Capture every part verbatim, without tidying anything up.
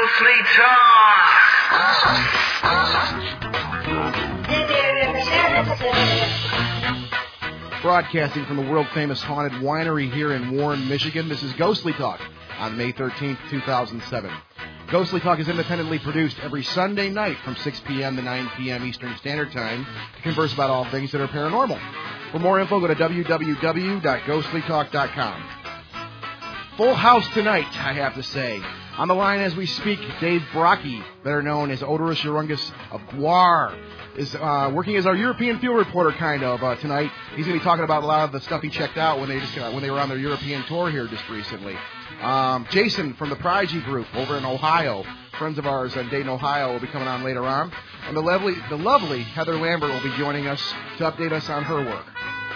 Ghostly Talk. Broadcasting from the world-famous Haunted Winery here in Warren, Michigan, this is Ghostly Talk on May thirteenth, two thousand seven. Ghostly Talk is independently produced every Sunday night from six p.m. to nine p.m. Eastern Standard Time to converse about all things that are paranormal. For more info, go to w w w dot ghostly talk dot com. Full house tonight, I have to say. On the line as we speak, Dave Brockie, better known as Odorous Urungus of Gwar, is uh, working as our European field reporter, kind of, uh, tonight. He's going to be talking about a lot of the stuff he checked out when they just uh, when they were on their European tour here just recently. Um, Jason from the Prodigy Group over in Ohio, friends of ours in Dayton, Ohio, will be coming on later on. And the lovely, the lovely Heather Lambert will be joining us to update us on her work.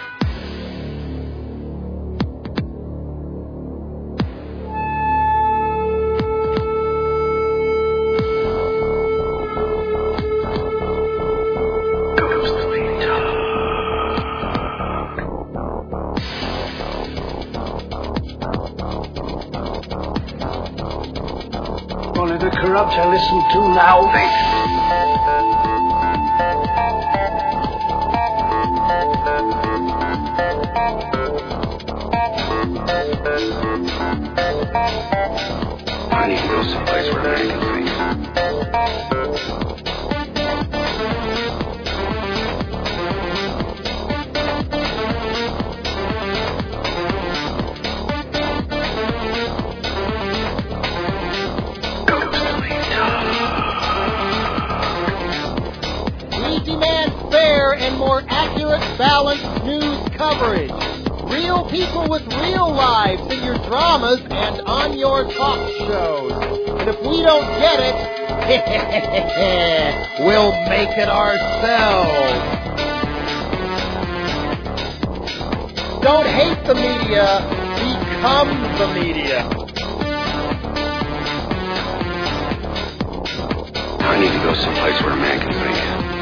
Corrupt I listen to now. I need to go someplace where I can think. And more accurate, balanced news coverage. Real people with real lives in your dramas and on your talk shows. And if we don't get it, we'll make it ourselves. Don't hate the media, become the media. I need to go someplace where a man can think.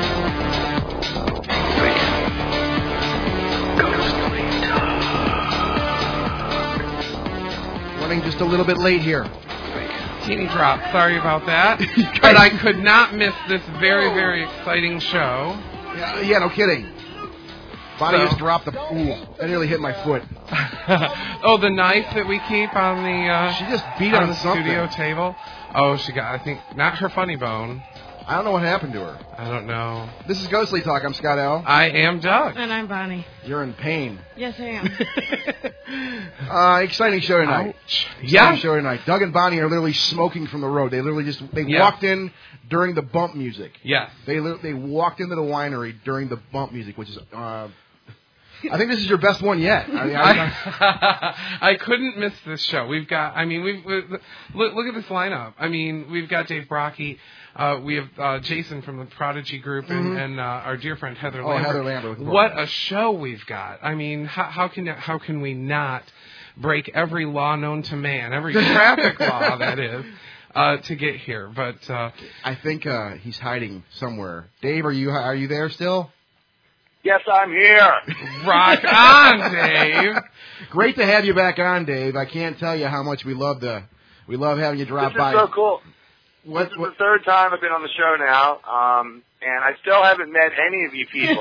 Just a little bit late here. Teeny drop. Sorry about that. But I could not miss this very, very exciting show. Yeah, yeah no kidding. Bonnie so. just dropped the... Ooh, that nearly hit my foot. Oh, the knife that we keep on the... Uh, she just beat on, on the something. studio table. Oh, she got, I think, not her funny bone. I don't know what happened to her. I don't know. This is Ghostly Talk. I'm Scott L. I am Doug. And I'm Bonnie. You're in pain. Yes, I am. uh, exciting show tonight. Ouch. Exciting yeah. show tonight. Doug and Bonnie are literally smoking from the road. They literally just they yeah. walked in during the bump music. Yes. They they walked into the winery during the bump music, which is. Uh, I think this is your best one yet. I, mean, I, I couldn't miss this show. We've got. I mean, we've, we've look, look at this lineup. I mean, we've got Dave Brockie. Uh, we have uh, Jason from the Prodigy Group and, mm-hmm. and uh, our dear friend Heather oh, Lambert. Heather Lambert. What a show we've got! I mean, how, how can how can we not break every law known to man, every traffic law that is, uh, to get here? But uh, I think uh, he's hiding somewhere. Dave, are you are you there still? Yes, I'm here. Rock on, Dave. Great to have you back on, Dave. I can't tell you how much we love the we love having you drop this by. This is so cool. What, this is what? the third time I've been on the show now, um, and I still haven't met any of you people.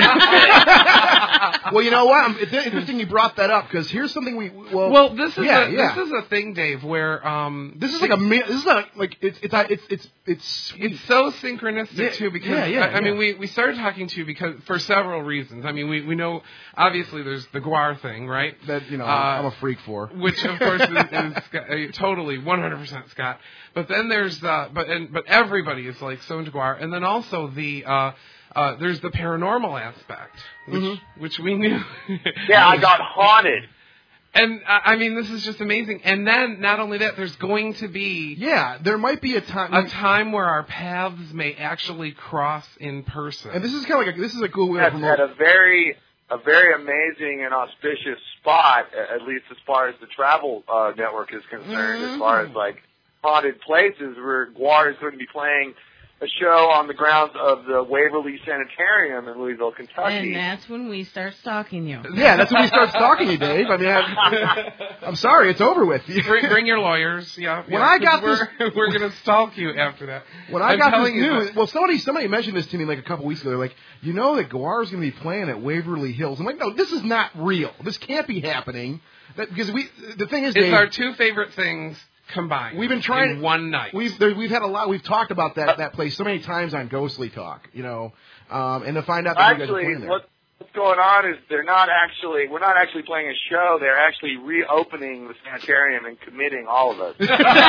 Well, you know what? It's interesting you brought that up because here's something we. Well, well this is yeah, a, yeah. this is a thing, Dave, where um, this is like a this is not like it's it's it's it's it's, it's so synchronistic yeah, too because yeah, yeah, I, I mean yeah. we, we started talking to you because for several reasons. I mean we, we know obviously there's the Gwar thing, right? That you know uh, I'm a freak for, which of course is, is Scott, uh, totally one hundred percent Scott. But then there's the but and but everybody is like so into Gwar, and then also the. Uh, Uh, there's the paranormal aspect, which, mm-hmm. which we knew. Yeah, I got haunted. And, uh, I mean, this is just amazing. And then, not only that, there's going to be... Yeah, there might be a time... A time where our paths may actually cross in person. And this is kind of like a, this is a cool way That's to promote... at a very, a very amazing and auspicious spot, at least as far as the travel uh, network is concerned, mm-hmm. as far as, like, haunted places where Gwar is going to be playing a show on the grounds of the Waverly Sanitarium in Louisville, Kentucky. And that's when we start stalking you. Yeah, that's when we start stalking you, Dave. I mean, I'm, I'm sorry, it's over with. bring, bring your lawyers. Yeah. When yeah, I got we're, this, we're going to stalk you after that. When I I'm got this telling you news, that- well, somebody somebody mentioned this to me like a couple weeks ago. They're like, you know that Guar's going to be playing at Waverly Hills. I'm like, no, this is not real. This can't be happening. That, because we, the thing is, it's Dave, our two favorite things combined. We've been trying in one night. We've there, we've had a lot. We've talked about that that place so many times on Ghostly Talk, you know, um, and to find out that you guys are Actually, playing there. what, what's going on is they're not actually, we're not actually playing a show. They're actually reopening the sanitarium and committing all of us.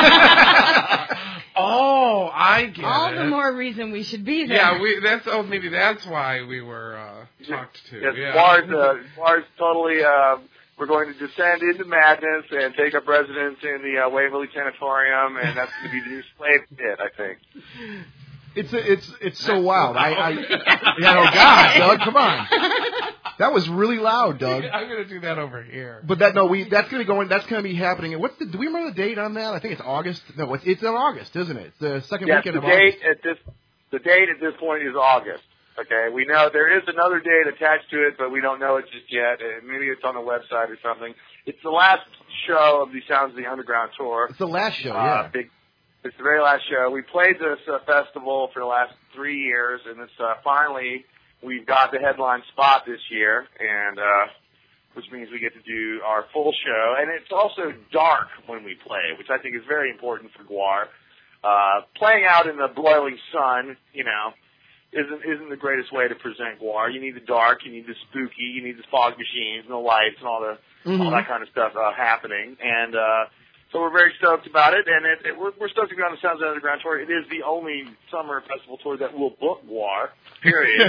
Oh, I get All it. the more reason we should be there. Yeah, we. That's oh, maybe that's why we were uh, talked to. Yes, yeah. Guar's, uh, Guar's totally, uh, we're going to descend into madness and take up residence in the uh, Waverly Sanatorium, and that's going to be the new slave pit, I think. It's it's it's so wild. I, I yeah, oh God, Doug, come on. That was really loud, Doug. I'm going to do that over here. But that no, we that's going to be going. That's going to be happening. And what's the? Do we remember the date on that? I think it's August. No, it's it's in August, isn't it? It's the second Yes, weekend the of date August. at this, the date at this point is August. Okay, we know there is another date attached to it, but we don't know it just yet. Uh, maybe it's on the website or something. It's the last show of the Sounds of the Underground tour. It's the last show, Uh, yeah. big, it's the very last show. We played this uh, festival for the last three years, and it's uh, finally we've got the headline spot this year, and uh, which means we get to do our full show. And it's also dark when we play, which I think is very important for Guar. Uh, playing out in the broiling sun, you know, isn't isn't the greatest way to present Guar. You need the dark, you need the spooky, you need the fog machines and the lights and all the Mm-hmm. all that kind of stuff uh, happening. And uh, so we're very stoked about it, and it, it, we're, we're stoked to be on the Sounds of the Underground tour. It is the only summer festival tour that will book Guar, period.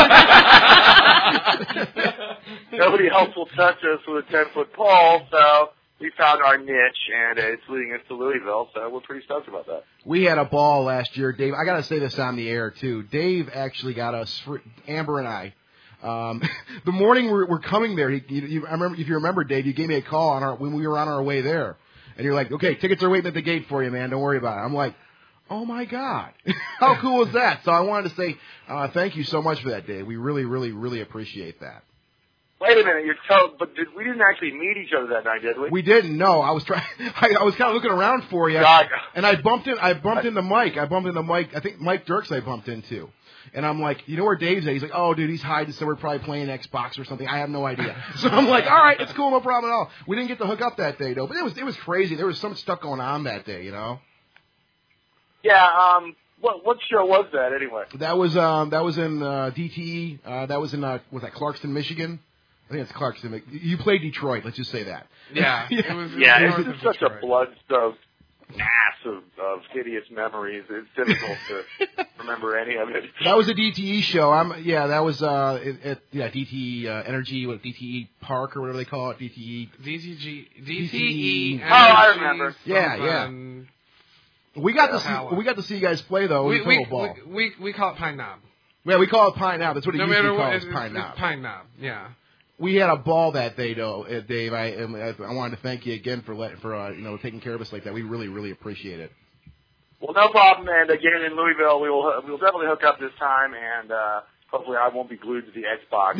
Nobody else will touch us with a ten-foot pole, so we found our niche, and it's leading us to Louisville, so we're pretty stoked about that. We had a ball last year, Dave. I got to say this on the air, too. Dave actually got us, Amber and I, um, the morning we're, we're coming there, he, you, you, I remember, if you remember, Dave, you gave me a call on our, when we were on our way there. And you're like, okay, tickets are waiting at the gate for you, man. Don't worry about it. I'm like, oh, my God. How cool is that? So I wanted to say uh, thank you so much for that, Dave. We really, really, really appreciate that. Wait a minute, you're told, but did, we didn't actually meet each other that night, did we? We didn't. No, I was trying. I, I was kind of looking around for you, God. and I bumped in. I bumped into Mike. I bumped into Mike. I think Mike Dirks. I bumped into, and I'm like, you know where Dave's at? He's like, oh, dude, he's hiding somewhere, probably playing Xbox or something. I have no idea. So I'm like, all right, it's cool, no problem at all. We didn't get to hook up that day though, but it was it was crazy. There was some stuff going on that day, you know. Yeah. Um. What what show was that anyway? That was um that was in uh, D T E. Uh, that was in uh, was that Clarkston, Michigan. I think it's Clarkston. You played Detroit. Let's just say that. Yeah. yeah. It was, Yeah, it it's was just such Detroit. a blood-soaked mass of, of hideous memories. It's difficult to remember any of it. That was a D T E show. I'm yeah. That was uh it, it, yeah D T E uh, Energy, what D T E Park or whatever they call it. D T E. D T G, D D T T E. E. Oh, I remember. Yeah, yeah. We got to see we got to see you guys play though. We in we, total ball. we we we call it Pine Knob. Yeah, we call it Pine Knob. That's what it No usually matter what, calls it's, Pine it's Knob. Pine Knob. Yeah. We had a ball that day, though, uh, Dave. I, I I wanted to thank you again for let, for uh, you know taking care of us like that. We really really appreciate it. Well, no problem. And again, in Louisville, we will we will definitely hook up this time, and uh, hopefully, I won't be glued to the Xbox.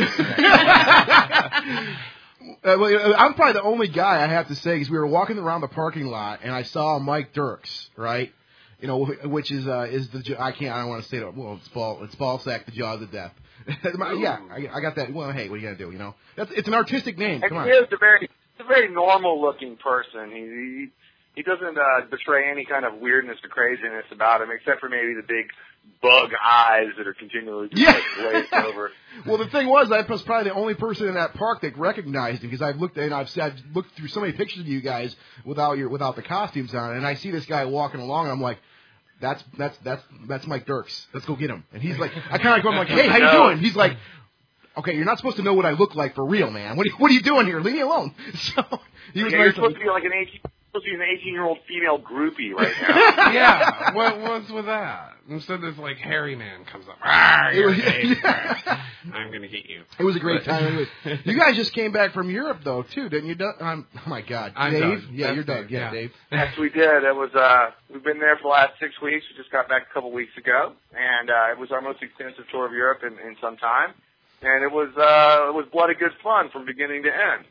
uh, well, I'm probably the only guy I have to say because we were walking around the parking lot and I saw Mike Dirks, right? You know, which is uh, is the I can't I don't want to say it. Well, it's ball it's ball sack, the jaws of death. yeah, I, I got that. Well, hey, what are you gonna do? You know, that's it's an artistic name. And Come on. he is a very he's a very normal looking person. He he, he doesn't uh, betray any kind of weirdness or craziness about him, except for maybe the big bug eyes that are continually just Yeah. like glazed over. Well, the thing was, I was probably the only person in that park that recognized him because I've looked and I've, I've looked through so many pictures of you guys without your without the costumes on, and I see this guy walking along, and I'm like, that's that's that's that's Mike Dirks. Let's go get him. And he's like, I kind of go, I'm like, hey, how you doing? He's like, okay, you're not supposed to know what I look like for real, man. What are you, what are you doing here? Leave me alone. So he was Yeah, nice you're to- supposed to be like an H supposed to be an eighteen-year-old female groupie right now. Yeah, what was with that? Instead, this like hairy man comes up. Ah, you're was, gay. yeah. I'm gonna get you. It was a great time. Anyways. You guys just came back from Europe though, too, didn't you? Doug? Um, oh my God, I'm Dave. Doug. Yeah, That's you're Doug. Dave. Yeah, Yeah. Dave. Yes, we did. It was. Uh, we've been there for the last six weeks. We just got back a couple weeks ago, and uh, it was our most extensive tour of Europe in, in some time. And it was uh, it was bloody good fun from beginning to end.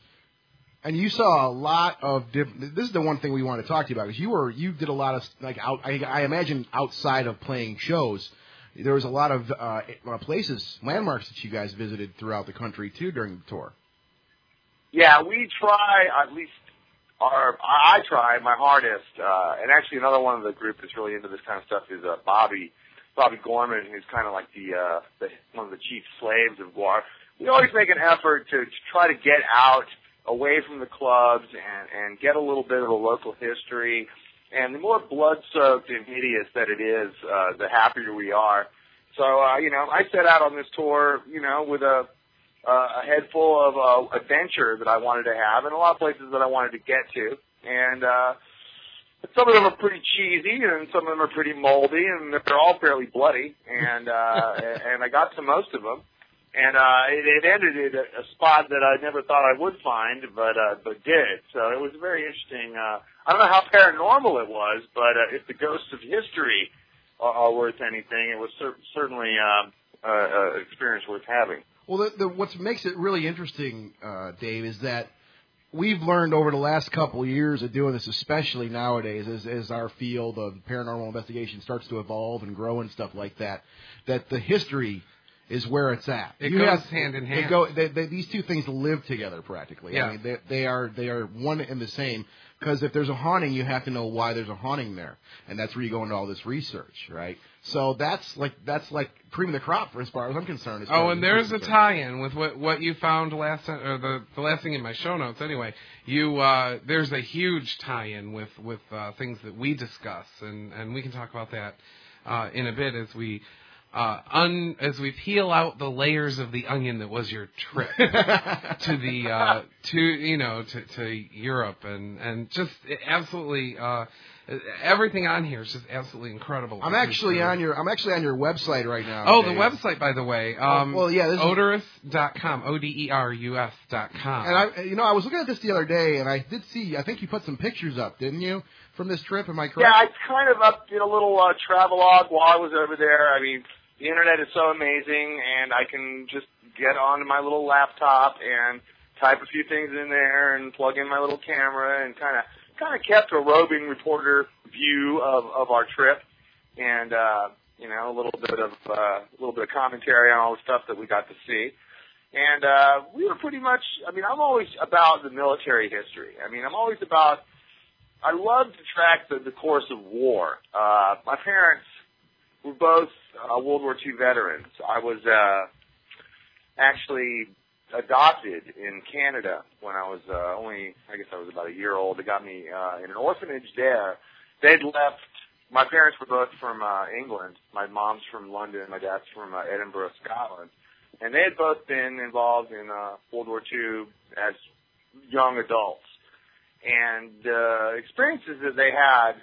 And you saw a lot of different. This is the one thing we want to talk to you about because you were you did a lot of like out. I, I imagine outside of playing shows, there was a lot of uh, places, landmarks that you guys visited throughout the country too during the tour. Yeah, we try at least. Our, I try my hardest, uh, and actually another one of the group that's really into this kind of stuff is uh, Bobby. Bobby Gorman, who's kind of like the, uh, the one of the chief slaves of Guar. We always make an effort to, to try to get out away from the clubs and, and get a little bit of the local history. And the more blood-soaked and hideous that it is, uh, the happier we are. So, uh, you know, I set out on this tour, you know, with a, uh, a head full of uh, adventure that I wanted to have and a lot of places that I wanted to get to. And, uh, some of them are pretty cheesy, and some of them are pretty moldy, and they're all fairly bloody. And uh, and I got to most of them, and uh, it, it ended at a spot that I never thought I would find, but uh, but did. So it was very interesting. Uh, I don't know how paranormal it was, but uh, if the ghosts of history are, are worth anything, it was cer- certainly um, uh, an experience worth having. Well, the, the, what makes it really interesting, uh, Dave, is that we've learned over the last couple of years of doing this, especially nowadays, as, as our field of paranormal investigation starts to evolve and grow and stuff like that, that the history is where it's at. It you goes have, hand in hand. It go, they, they, these two things live together practically. Yeah. I mean, they, they are they are one and the same. Because if there's a haunting, you have to know why there's a haunting there, and that's where you go into all this research, right? So that's like that's like cream of the crop, for as far as I'm concerned. As Oh, far and as there's a concerned. tie-in with what what you found last time, or the the last thing in my show notes. Anyway, you uh, there's a huge tie-in with with uh, things that we discuss, and and we can talk about that uh, in a bit as we. Uh, un, as we peel out the layers of the onion that was your trip to the uh, to you know to, to Europe and and just absolutely uh, everything on here is just absolutely incredible. I'm actually on your I'm actually on your website right now. Oh, Dave. the website, by the way. Um, oh, well, yeah, this is... odorous dot com, O D E R U S dot com. And I, you know, I was looking at this the other day, and I did see. I think you put some pictures up, didn't you, from this trip? Am I correct? Yeah, I kind of up did a little uh, travelogue while I was over there. I mean. The internet is so amazing, and I can just get onto my little laptop and type a few things in there and plug in my little camera and kind of kind of kept a roving reporter view of, of our trip, and uh, you know a little bit of uh, a little bit of commentary on all the stuff that we got to see. And uh, we were pretty much. I mean, I'm always about the military history. I mean, I'm always about. I love to track the, the course of war. Uh, my parents. We're both uh, World War Two veterans. I was uh, actually adopted in Canada when I was uh, only, I guess I was about a year old. They got me uh, in an orphanage there. They'd left, my parents were both from uh, England. My mom's from London, my dad's from uh, Edinburgh, Scotland. And they had both been involved in uh, World War Two as young adults. And uh, experiences that they had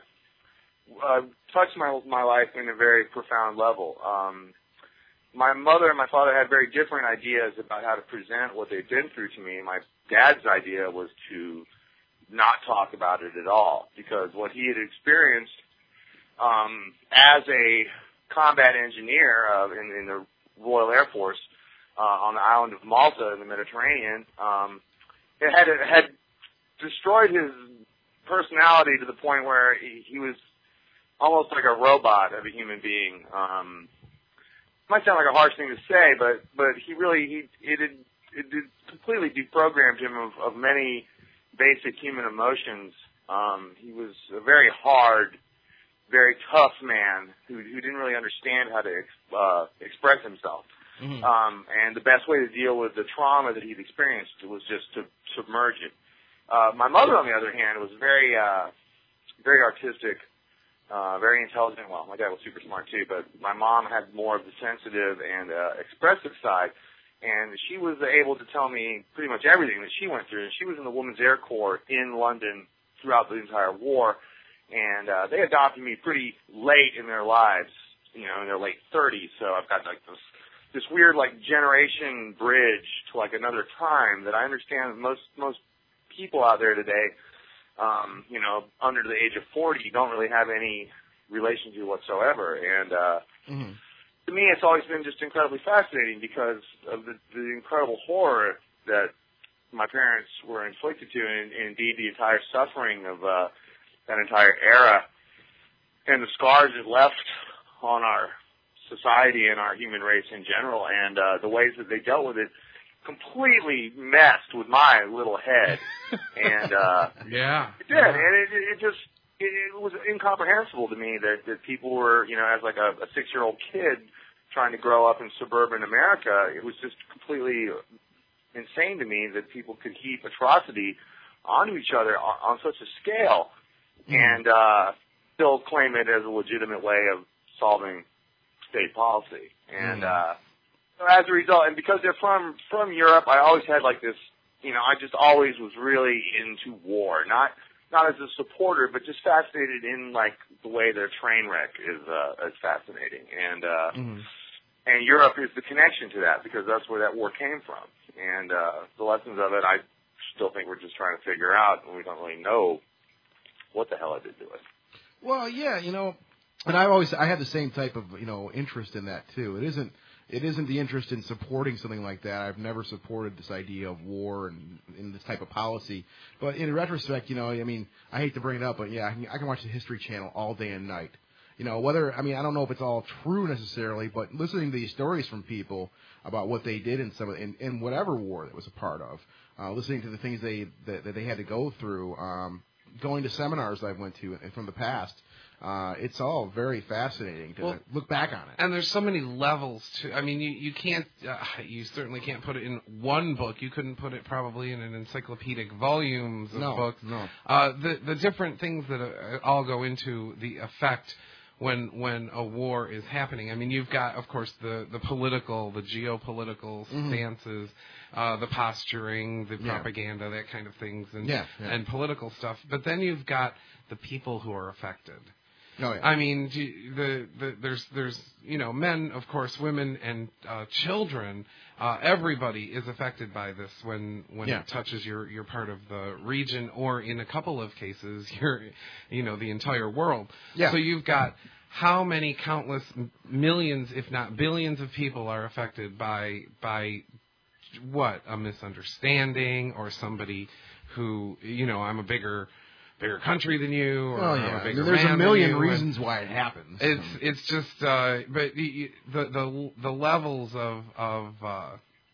Uh, touched my my life in a very profound level. Um, my mother and my father had very different ideas about how to present what they'd been through to me. My dad's idea was to not talk about it at all because what he had experienced um, as a combat engineer uh, in, in the Royal Air Force uh, on the island of Malta in the Mediterranean, um, it had it had destroyed his personality to the point where he, he was almost like a robot of a human being. Um, might sound like a harsh thing to say, but but he really he it had it did completely deprogrammed him of, of many basic human emotions. Um, he was a very hard, very tough man who who didn't really understand how to ex, uh, express himself. Mm-hmm. Um, and the best way to deal with the trauma that he'd experienced was just to submerge it. Uh, my mother, on the other hand, was very uh, very artistic. Uh, very intelligent. Well, my dad was super smart too, but my mom had more of the sensitive and uh, expressive side, and she was able to tell me pretty much everything that she went through. And she was in the Women's Air Corps in London throughout the entire war. And uh, they adopted me pretty late in their lives, you know, in their late thirties. So I've got like this this weird like generation bridge to like another time that I understand that most most people out there today, um, you know, under the age of forty, don't really have any relation to whatsoever. And uh, mm-hmm. to me, it's always been just incredibly fascinating because of the, the incredible horror that my parents were inflicted to, and, and indeed the entire suffering of uh, that entire era, and the scars it left on our society and our human race in general, and uh, the ways that they dealt with it completely messed with my little head. and uh, yeah, it did, yeah. and it, it just it, it was incomprehensible to me that, that people were, you know, as like a, a six-year-old kid trying to grow up in suburban America. It was just completely insane to me that people could heap atrocity onto each other on, on such a scale, mm. and uh, still claim it as a legitimate way of solving state policy. And mm. uh, so as a result, and because they're from from Europe, I always had like this, you know, I just always was really into war, not not as a supporter, but just fascinated in like the way their train wreck is uh, is fascinating. And uh, mm. and Europe is the connection to that, because that's where that war came from. And uh, the lessons of it, I still think we're just trying to figure out, and we don't really know what the hell it did to it. Well, yeah, you know, and I always I have the same type of, you know, interest in that too. It isn't it isn't the interest in supporting something like that. I've never supported this idea of war and in this type of policy. But in retrospect, you know, I mean, I hate to bring it up, but yeah, I can, I can watch the History Channel all day and night. You know, whether, I mean, I don't know if it's all true necessarily, but listening to these stories from people about what they did in some of, in, in whatever war that was a part of, uh, listening to the things they that, that they had to go through, um, going to seminars I went to from the past, uh, it's all very fascinating to well, look back on it. And there's so many levels to. I mean, you you can't, uh, you certainly can't put it in one book. You couldn't put it probably in an encyclopedic volumes of no, books. No, uh, the the different things that uh, all go into the effect when when a war is happening. I mean, you've got, of course, the, the political, the geopolitical mm-hmm. stances, uh, the posturing, the yeah. propaganda, that kind of things, and yeah, yeah. and political stuff. But then you've got the people who are affected. Oh, yeah. I mean, the, the there's there's you know, men, of course, women and uh, children. Uh, everybody is affected by this when when yeah. it touches your, your part of the region, or in a couple of cases, your you know the entire world. Yeah. So you've got how many countless millions, if not billions, of people are affected by by what, a misunderstanding, or somebody who, you know, I'm a bigger. bigger country than you, or oh, yeah. I'm a bigger There's man a million than you, reasons why it happens. It's it's just, uh, but the the the levels of of uh,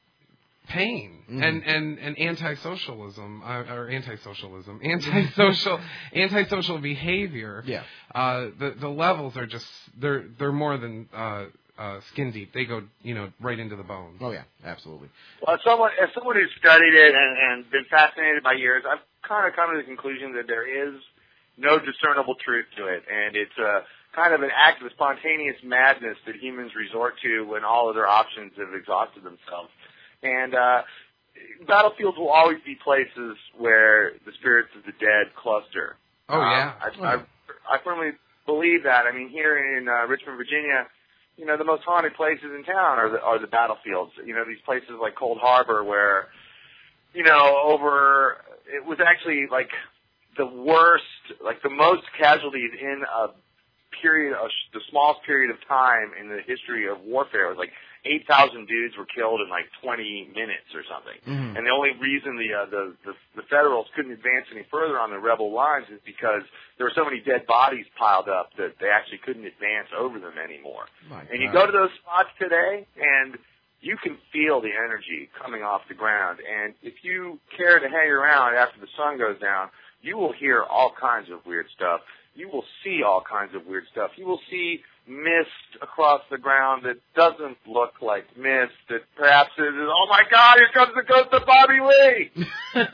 pain mm. and, and, and anti-socialism uh, or anti-socialism, anti-social anti-social behavior. Yeah. Uh, the the levels are just they're they're more than. Uh, Uh, skin deep. They go, you know, right into the bone. Oh yeah, absolutely. Well, as someone, as someone who's studied it and, and been fascinated by years, I've kind of come to the conclusion that there is no discernible truth to it, and it's a kind of an act of spontaneous madness that humans resort to when all other options have exhausted themselves. And uh, battlefields will always be places where the spirits of the dead cluster. Oh yeah, um, I, I, I firmly believe that. I mean, here in uh, Richmond, Virginia, you know, the most haunted places in town are the, are the battlefields. You know, these places like Cold Harbor where, you know, over, it was actually like the worst, like the most casualties in a period, of, the smallest period of time in the history of warfare. It was like eight thousand dudes were killed in like twenty minutes or something. Mm-hmm. And the only reason the, uh, the, the, the Federals couldn't advance any further on the rebel lines is because there were so many dead bodies piled up that they actually couldn't advance over them anymore. My and you God. go to those spots today, and you can feel the energy coming off the ground. And if you care to hang around after the sun goes down, you will hear all kinds of weird stuff. You will see all kinds of weird stuff. You will see mist across the ground that doesn't look like mist, that perhaps is, oh my God, here comes the ghost of Bobby Lee!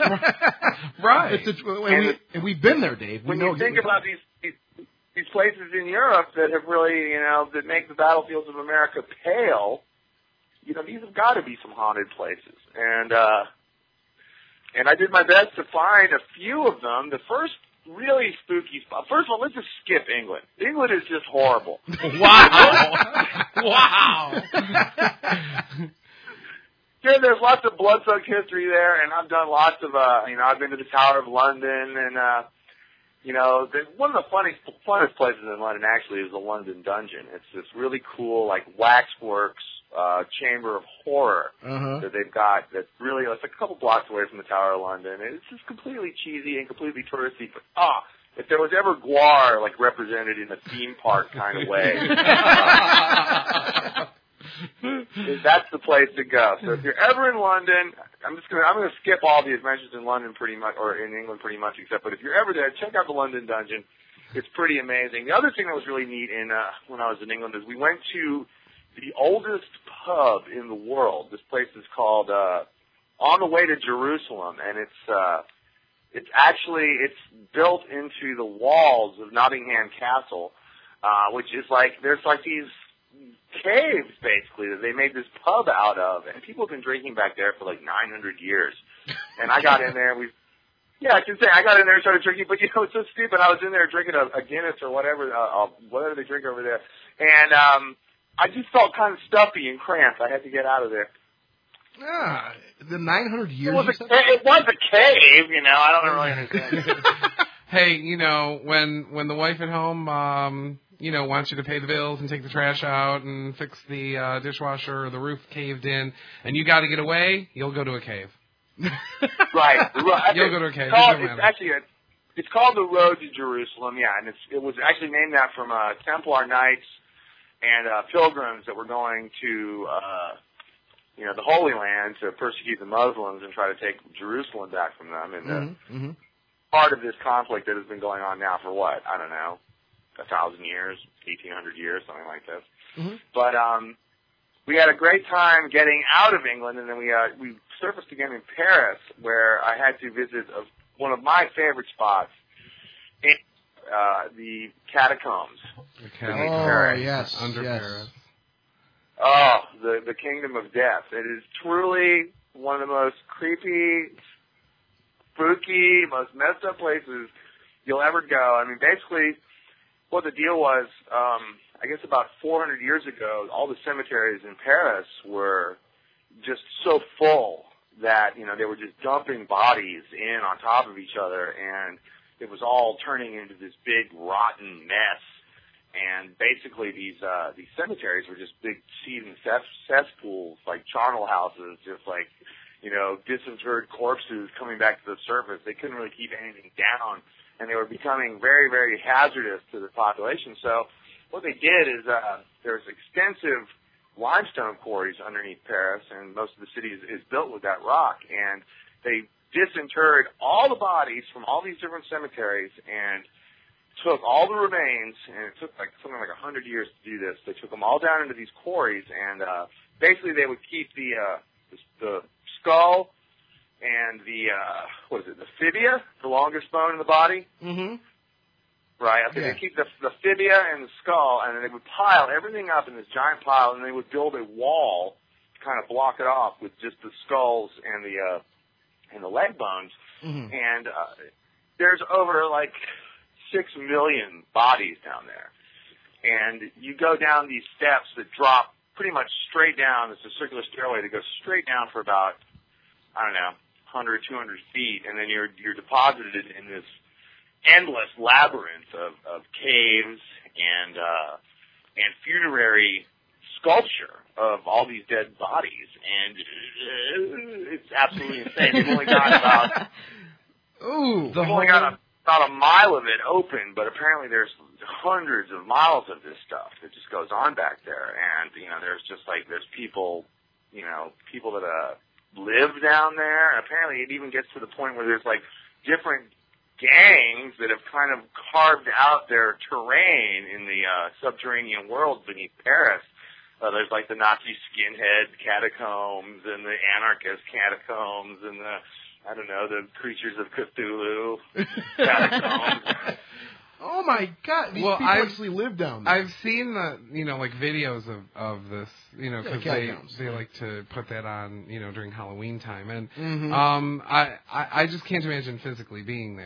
Right. It's a, and, and, we, and we've been there, Dave. We when know you think about these, these these places in Europe that have really, you know, that make the battlefields of America pale, you know, these have got to be some haunted places. And, uh, and I did my best to find a few of them. The first really spooky spot. First of all, let's just skip England. England is just horrible. Wow. Wow. Yeah, there's lots of blood-soaked history there, and I've done lots of, uh, you know, I've been to the Tower of London, and, uh, you know, the, one of the funniest, funnest places in London, actually, is the London Dungeon. It's this really cool, like, waxworks uh, chamber of horror uh-huh. that they've got that's really, it's like a couple blocks away from the Tower of London. And it's just completely cheesy and completely touristy, but, ah, if there was ever Gwar, like, represented in a theme park kind of way, uh, that's the place to go. So if you're ever in London, I'm just gonna I'm gonna skip all the adventures in London pretty much, or in England pretty much, except. But if you're ever there, check out the London Dungeon. It's pretty amazing. The other thing that was really neat in uh, when I was in England is we went to the oldest pub in the world. This place is called uh, On the Way to Jerusalem, and it's uh, it's actually it's built into the walls of Nottingham Castle, uh, which is like there's like these caves, basically, that they made this pub out of, and people have been drinking back there for like nine hundred years. And I got in there, and we, yeah, I can say I got in there and started drinking, but you know, it's so stupid. I was in there drinking a, a Guinness or whatever, uh, whatever they drink over there, and um, I just felt kind of stuffy and cramped. I had to get out of there. Yeah, the nine hundred years. It was, a, it was a cave, you know. I don't really understand. Hey, you know, when when the wife at home, um, you know, wants you to pay the bills and take the trash out and fix the uh, dishwasher or the roof caved in, and you got to get away, you'll go to a cave. Right. You'll go to a cave. It's, called, it's actually a, it's called the Road to Jerusalem, yeah, and it's, it was actually named that from uh, Templar Knights and uh, pilgrims that were going to, uh, you know, the Holy Land to persecute the Muslims and try to take Jerusalem back from them. And mm-hmm. uh, Mm-hmm. part of this conflict that has been going on now for what? I don't know. A thousand years, eighteen hundred years, something like this. Mm-hmm. But um, we had a great time getting out of England, and then we uh, we surfaced again in Paris, where I had to visit a, one of my favorite spots, in uh, the catacombs. The catacombs. Oh, Paris. yes, Under yes. Paris. Oh, the the Kingdom of Death. It is truly one of the most creepy, spooky, most messed up places you'll ever go. I mean, basically, what the deal was, um, I guess about four hundred years ago, all the cemeteries in Paris were just so full that, you know, they were just dumping bodies in on top of each other, and it was all turning into this big, rotten mess. And basically, these uh, these cemeteries were just big seething cess- cesspools, like charnel houses, just like, you know, disinterred corpses coming back to the surface. They couldn't really keep anything down, and they were becoming very, very hazardous to the population. So what they did is uh, there's extensive limestone quarries underneath Paris, and most of the city is, is built with that rock. And they disinterred all the bodies from all these different cemeteries and took all the remains, and it took like something like a hundred years to do this. They took them all down into these quarries, and uh, basically they would keep the uh, the, the skull and the uh, what is it, the fibia, the longest bone in the body. Mm-hmm. Right. Okay. Yeah. They keep the the fibia and the skull, and then they would pile everything up in this giant pile, and they would build a wall to kind of block it off with just the skulls and the uh, and the leg bones. Mm-hmm. And uh, there's over like six million bodies down there. And you go down these steps that drop pretty much straight down. It's a circular stairway that goes straight down for about, I don't know, one hundred, two hundred feet. And then you're, you're deposited in this endless labyrinth of, of caves and, uh, and funerary sculpture of all these dead bodies. And uh, it's absolutely insane. We've only got about, Ooh, we've only got a about a mile of it open, but apparently there's hundreds of miles of this stuff that just goes on back there. And, you know, there's just like, there's people, you know, people that uh, live down there. And apparently it even gets to the point where there's like different gangs that have kind of carved out their terrain in the uh, subterranean world beneath Paris. Uh, there's like the Nazi skinhead catacombs and the anarchist catacombs and the, I don't know, the creatures of Cthulhu catacombs. Oh my God! These well, people I've, actually live down there. I've seen the, you know, like videos of of this, you know, because yeah, they catacombs. they like to put that on, you know, during Halloween time, and mm-hmm. um, I, I I just can't imagine physically being there.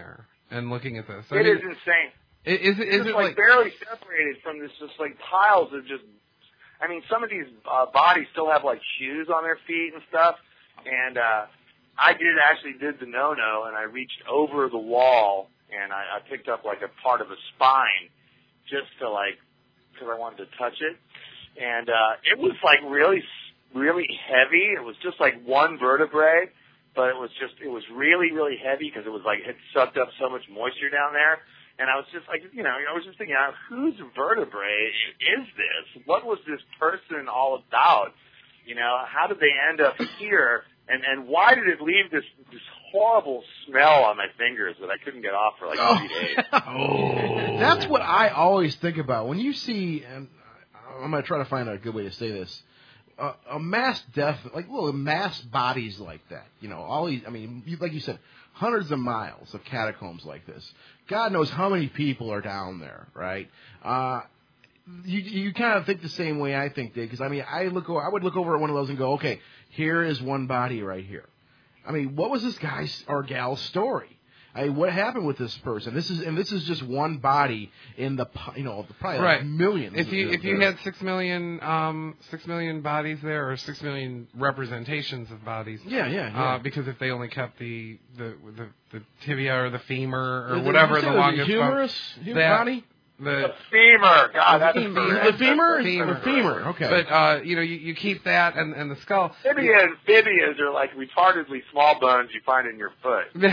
and looking at this. I It mean, is insane. Is it? Is it's it like, like barely separated from this, just like piles of just. I mean, some of these uh, bodies still have like shoes on their feet and stuff. And uh, I did actually did the no-no, and I reached over the wall and I, I picked up like a part of a spine just to like because I wanted to touch it. And uh, it was like really, really heavy. It was just like one vertebrae, but it was just it was really, really heavy because it was like it sucked up so much moisture down there. And I was just like, you know, I was just thinking, whose vertebrae is this? What was this person all about? You know, how did they end up here? And and why did it leave this this horrible smell on my fingers that I couldn't get off for like oh. three days? oh. That's what I always think about. When you see, and I'm going to try to find a good way to say this, uh, a mass death, like, well, mass bodies like that, you know, all these, I mean, you, like you said, hundreds of miles of catacombs like this. God knows how many people are down there, right? Uh, you you kind of think the same way I think, Dave, because, I mean, I look over, I would look over at one of those and go, okay, here is one body right here. I mean, what was this guy's or gal's story? I mean, what happened with this person? This is and this is just one body in the you know probably right. like millions. If you of, if you had six million um, six million bodies there, or six million representations of bodies, yeah, yeah, yeah. Uh, because if they only kept the the the, the tibia or the femur or the, whatever the, the longest humerus that, body. The, the femur, God, that's femur. The femur, femur, the femur. Okay, but uh, you know, you, you keep that and, and the skull. Fibias, fibias are like retardedly small bones you find in your foot. No,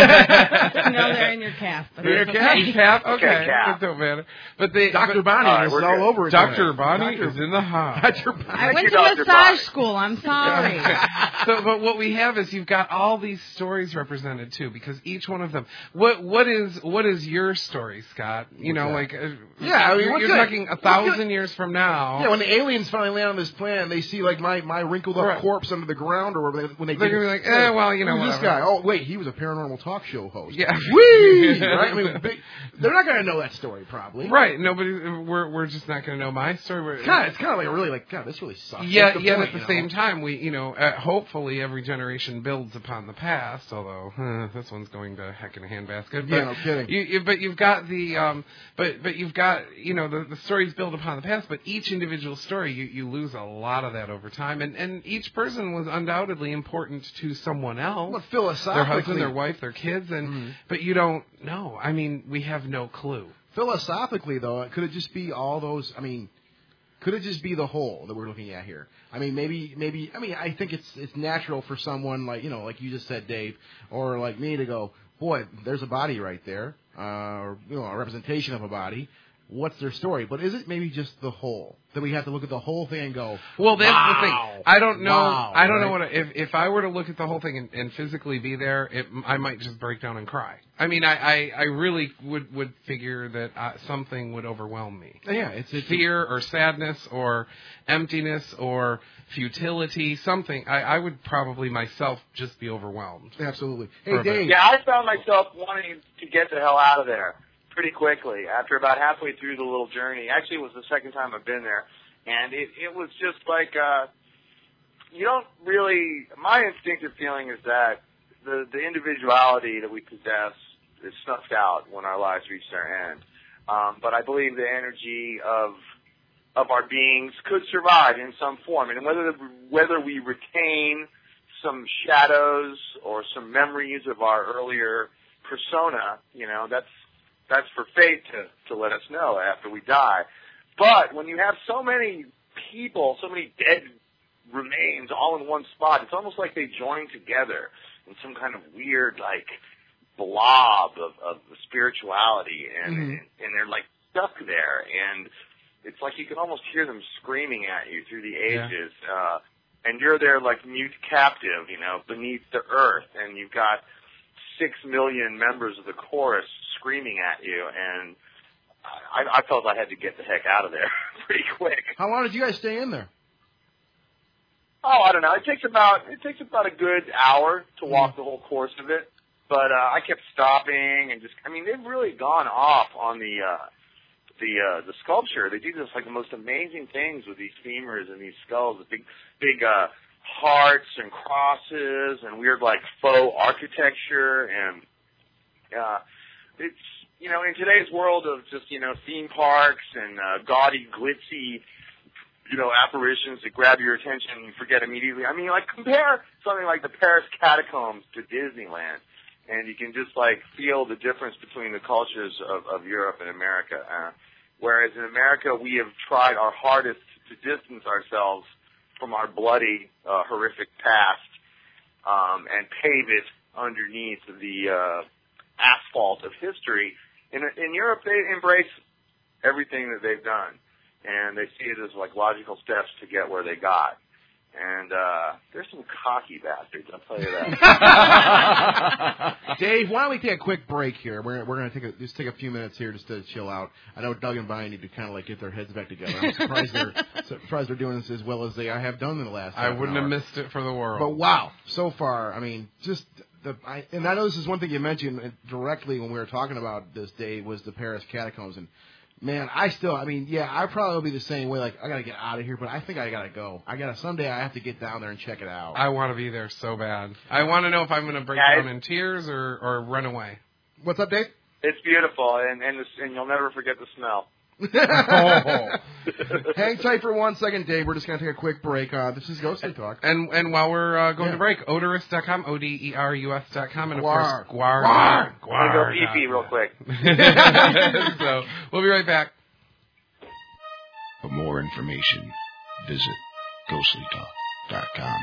they're in your calf. But Your okay. calf, calf, okay, Okay, calf. that don't matter. But they, Doctor but, Bonnie right, is we're all good. over it. Doctor tonight. Bonnie Doctor is in the house. Doctor Bonnie. I went you, to Doctor massage Bonnie. school. I'm sorry. so, but what we have is you've got all these stories represented too, because each one of them. What what is what is your story, Scott? You know, What's like uh, Yeah, I mean, you're, what's you're good? talking a What's thousand good? years from now. Yeah, when the aliens finally land on this planet, they see like my, my wrinkled up Right. corpse under the ground, or when they, when they They're get gonna be like, eh, well, you know, who's this whatever. guy? Oh, wait, he was a paranormal talk show host. Yeah, Whee! Right? I mean, they, they're not going to know that story probably. right. Nobody. We're we're just not going to know my story. We're, It's kind of, it's kind of like really like God. This really sucks. Yeah, That's the yet point, at the you same know? time, we, you know, uh, hopefully every generation builds upon the past. Although uh, this one's going to heck in a handbasket. But Yeah, no kidding. You, you, but you've got the, um, but but you've got, you know, the the stories build upon the past. But each individual story, you you lose a lot of that over time, and and each person was undoubtedly important to someone else. But Their philosophically, husband, their wife, their kids, and Mhm. but you don't know. I mean, we have no clue. philosophically though, could it just be all those? I mean, could it just be the whole that we're looking at here? I mean, maybe, maybe. I mean, I think it's it's natural for someone like you know, like you just said, Dave, or like me to go, boy, there's a body right there, uh, or you know, a representation of a body. What's their story? But is it maybe just the whole? That we have to look at the whole thing and go, Well, that's wow, the thing. I don't know. wow, I don't right? know what if if I were to look at the whole thing and, and physically be there, it, I might just break down and cry. I mean, I I, I really would would figure that uh, something would overwhelm me. Yeah, it's, it's Fear or sadness or emptiness or futility, something. I, I would probably myself just be overwhelmed. absolutely. For Hey, a bit. Dave. Yeah, I found myself wanting to get the hell out of there pretty quickly after about halfway through the little journey. Actually, it was the second time I've been there, and it, it was just like uh, you don't really. My instinctive feeling is that the the individuality that we possess is snuffed out when our lives reach their end. Um, but I believe the energy of of our beings could survive in some form, and whether whether we retain some shadows or some memories of our earlier persona, you know, that's that's for fate to, to let us know after we die. But when you have so many people, so many dead remains all in one spot, it's almost like they join together in some kind of weird, like, blob of, of spirituality, and, Mm-hmm. and and they're like stuck there, and it's like you can almost hear them screaming at you through the ages, yeah. uh, and you're there like mute captive, you know, beneath the earth, and you've got six million members of the chorus screaming at you, and I, I felt I had to get the heck out of there pretty quick. How long did you guys stay in there? Oh, I don't know. It takes about it takes about a good hour to walk mm-hmm. the whole course of it, but uh, I kept stopping and just. I mean, they've really gone off on the uh, the uh, the sculpture. They do just like the most amazing things with these femurs and these skulls, the big big uh, hearts and crosses and weird like faux architecture, and uh, it's, you know, in today's world of just, you know, theme parks and uh, gaudy, glitzy, you know, apparitions that grab your attention and you forget immediately. I mean, like, compare something like the Paris catacombs to Disneyland, and you can just, like, feel the difference between the cultures of, of Europe and America. Uh, whereas in America, we have tried our hardest to distance ourselves from our bloody, uh, horrific past um, and pave it underneath the uh, asphalt of history. In, in Europe, they embrace everything that they've done, and they see it as like logical steps to get where they got. And uh, there's some cocky bastards, I'll tell you that. Dave, why don't we take a quick break here? We're we're gonna take a, just take a few minutes here just to chill out. I know Doug and Brian need to kind of like get their heads back together. I'm surprised they're surprised they're doing this as well as they have done in the last. I wouldn't have missed it for the world. But wow, so far, I mean, just. The, I, and I know this is one thing you mentioned directly when we were talking about this, Dave, was the Paris catacombs. And, man, I still, I mean, yeah, I probably will be the same way. Like, I got to get out of here, but I think I got to go. I got to, someday I have to get down there and check it out. I want to be there so bad. I want to know if I'm going to break yeah, down in tears or, or run away. What's up, Dave? It's beautiful, and, and, the, and you'll never forget the smell. oh. Hang tight for one second, Dave. We're just going to take a quick break. Uh, this is Ghostly Talk. And and while we're uh, going yeah. to break, odorous dot com, O D E R U S dot com, and of Guar. course, Guar. Guar. Guar. I'm going to go pee-pee real quick. So, we'll be right back. For more information, visit ghostly talk dot com.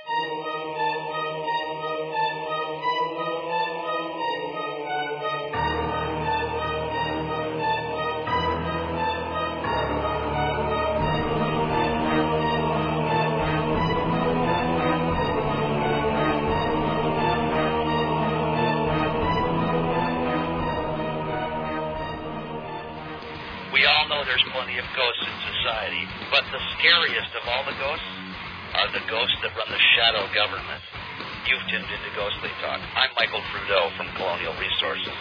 But the scariest of all the ghosts are the ghosts that run the shadow government. You've tuned into Ghostly Talk. I'm Michael Trudeau from Colonial Resources.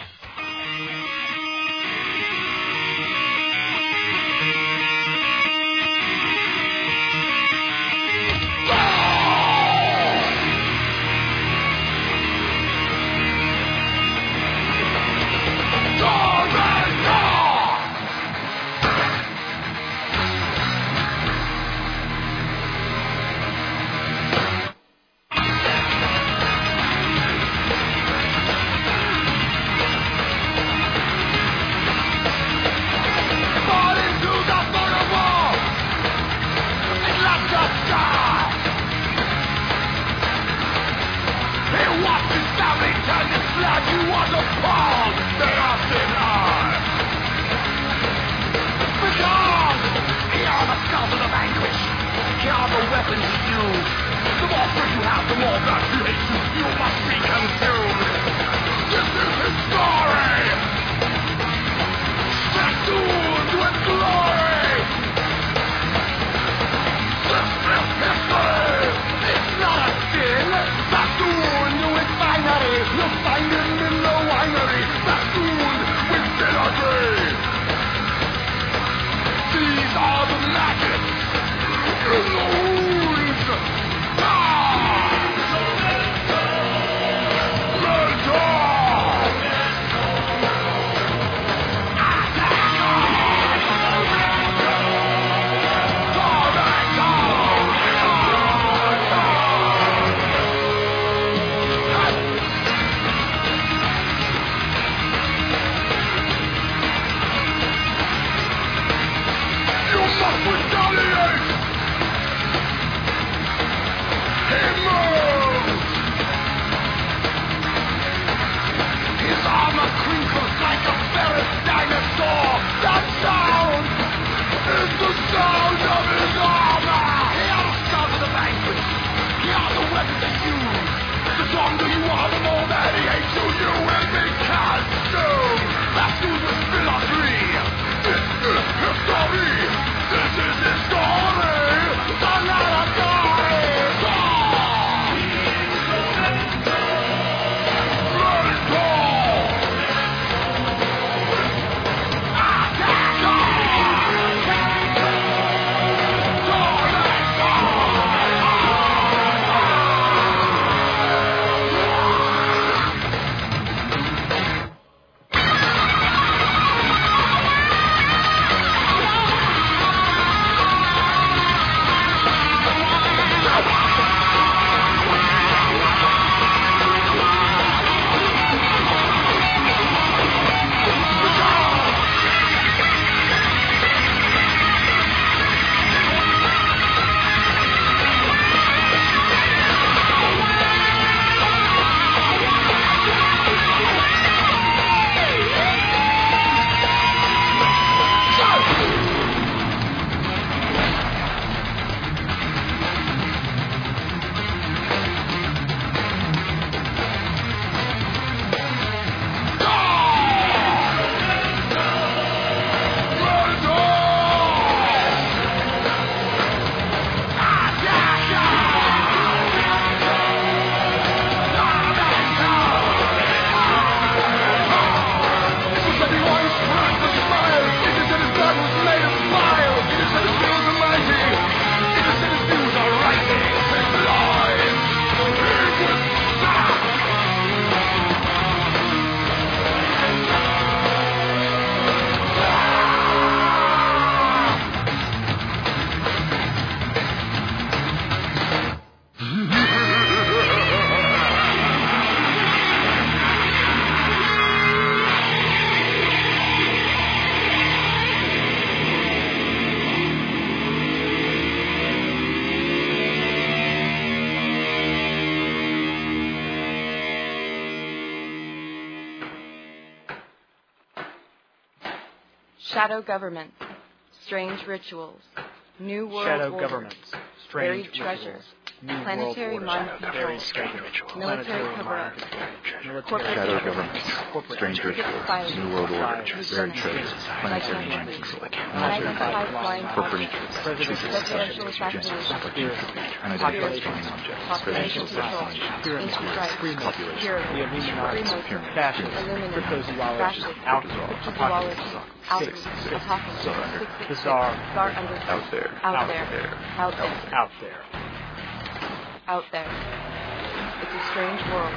Shadow governments, strange rituals, new world Shadow order, governments, strange buried treasure, rituals, new planetary world mind order, control, buried treasure, military cover-up, corporate Shadow secrets, governments, strange rituals, society, new world order, eugenics, buried treasures, planetary mind psychiatry, control, unidentified flying corporate objects, interests, presidential assassination, unidentified flying objects, population presidential control, assassination, ancient rites, population, pyramids, Freemasons, fascists, Illuminati, cryptozoology, fascists, alcohol, cryptozoology, alchemy, six, apocalypse, Bizarre. six six six, Bizarre. Bizarre Underground, out there, out there, out there, out there. out there. It's a strange world.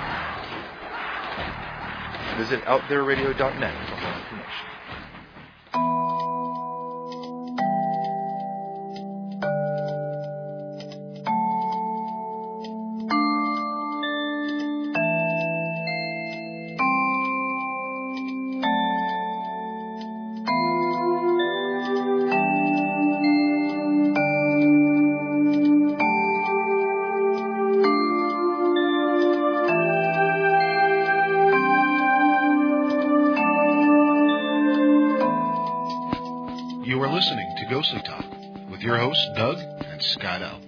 Visit out there radio dot net for more information. Ghostly Talk with your hosts, Doug and Scott L.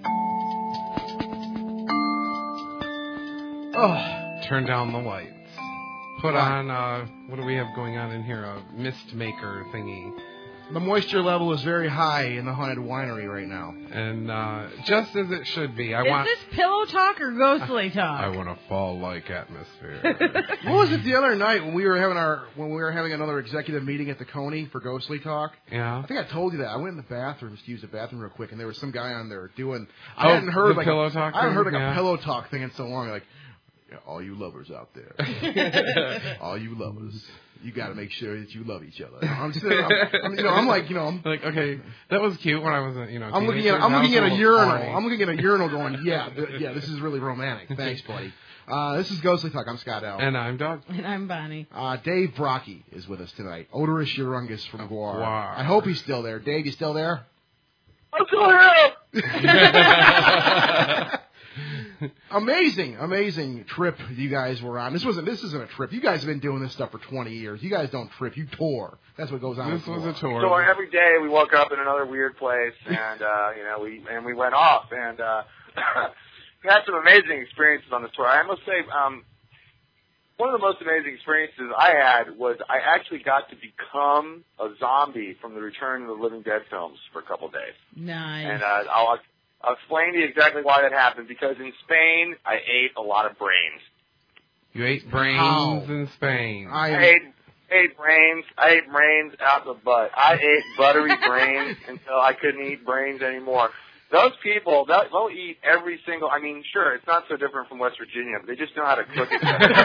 Oh, turn down the lights. Put on, uh, what do we have going on in here? A mist maker thingy. The moisture level is very high in the Haunted Winery right now. And uh, just as it should be. I is want, this pillow talk or ghostly talk? I want a fall-like atmosphere. What was it the other night when we were having our when we were having another executive meeting at the Coney for Ghostly Talk? Yeah. I think I told you that. I went in the bathroom to use the bathroom real quick, and there was some guy on there doing. I Oh, hadn't heard the like pillow a, talk I hadn't thing? heard like Yeah. a pillow talk thing in so long. Like, yeah, all you lovers out there, all you lovers. You got to make sure that you love each other. I'm, sitting, I'm, I'm, you know, I'm like, you know, I'm like, okay, that was cute when I was, a, you know, I'm looking teenager. at, I'm Now looking it's at a little urinal. corny. I'm looking at a urinal, going, yeah, th- yeah, this is really romantic. Thanks, buddy. Uh, this is Ghostly Talk. I'm Scott L. And I'm Doug. And I'm Bonnie. Uh, Dave Brocky is with us tonight. Odorous Urungus from Guar. Guar. I hope he's still there. Dave, you still there? I'm still here. Amazing, amazing trip you guys were on. This wasn't. This isn't a trip. You guys have been doing this stuff for twenty years. You guys don't trip. You tour. That's what goes on. This with was a Guar. tour. So every day we woke up in another weird place, and uh, you know, we and we went off, and uh, we had some amazing experiences on this tour. I must say, um, one of the most amazing experiences I had was I actually got to become a zombie from the Return of the Living Dead films for a couple of days. Nice. And uh, I'll, I'll explain to you exactly why that happened. Because in Spain, I ate a lot of brains. You ate brains How? in Spain. I I am, ate ate brains. I ate brains out the butt. I ate buttery brains until I couldn't eat brains anymore. Those people, they'll, they'll eat every single. I mean, sure, it's not so different from West Virginia, but they just know how to cook it.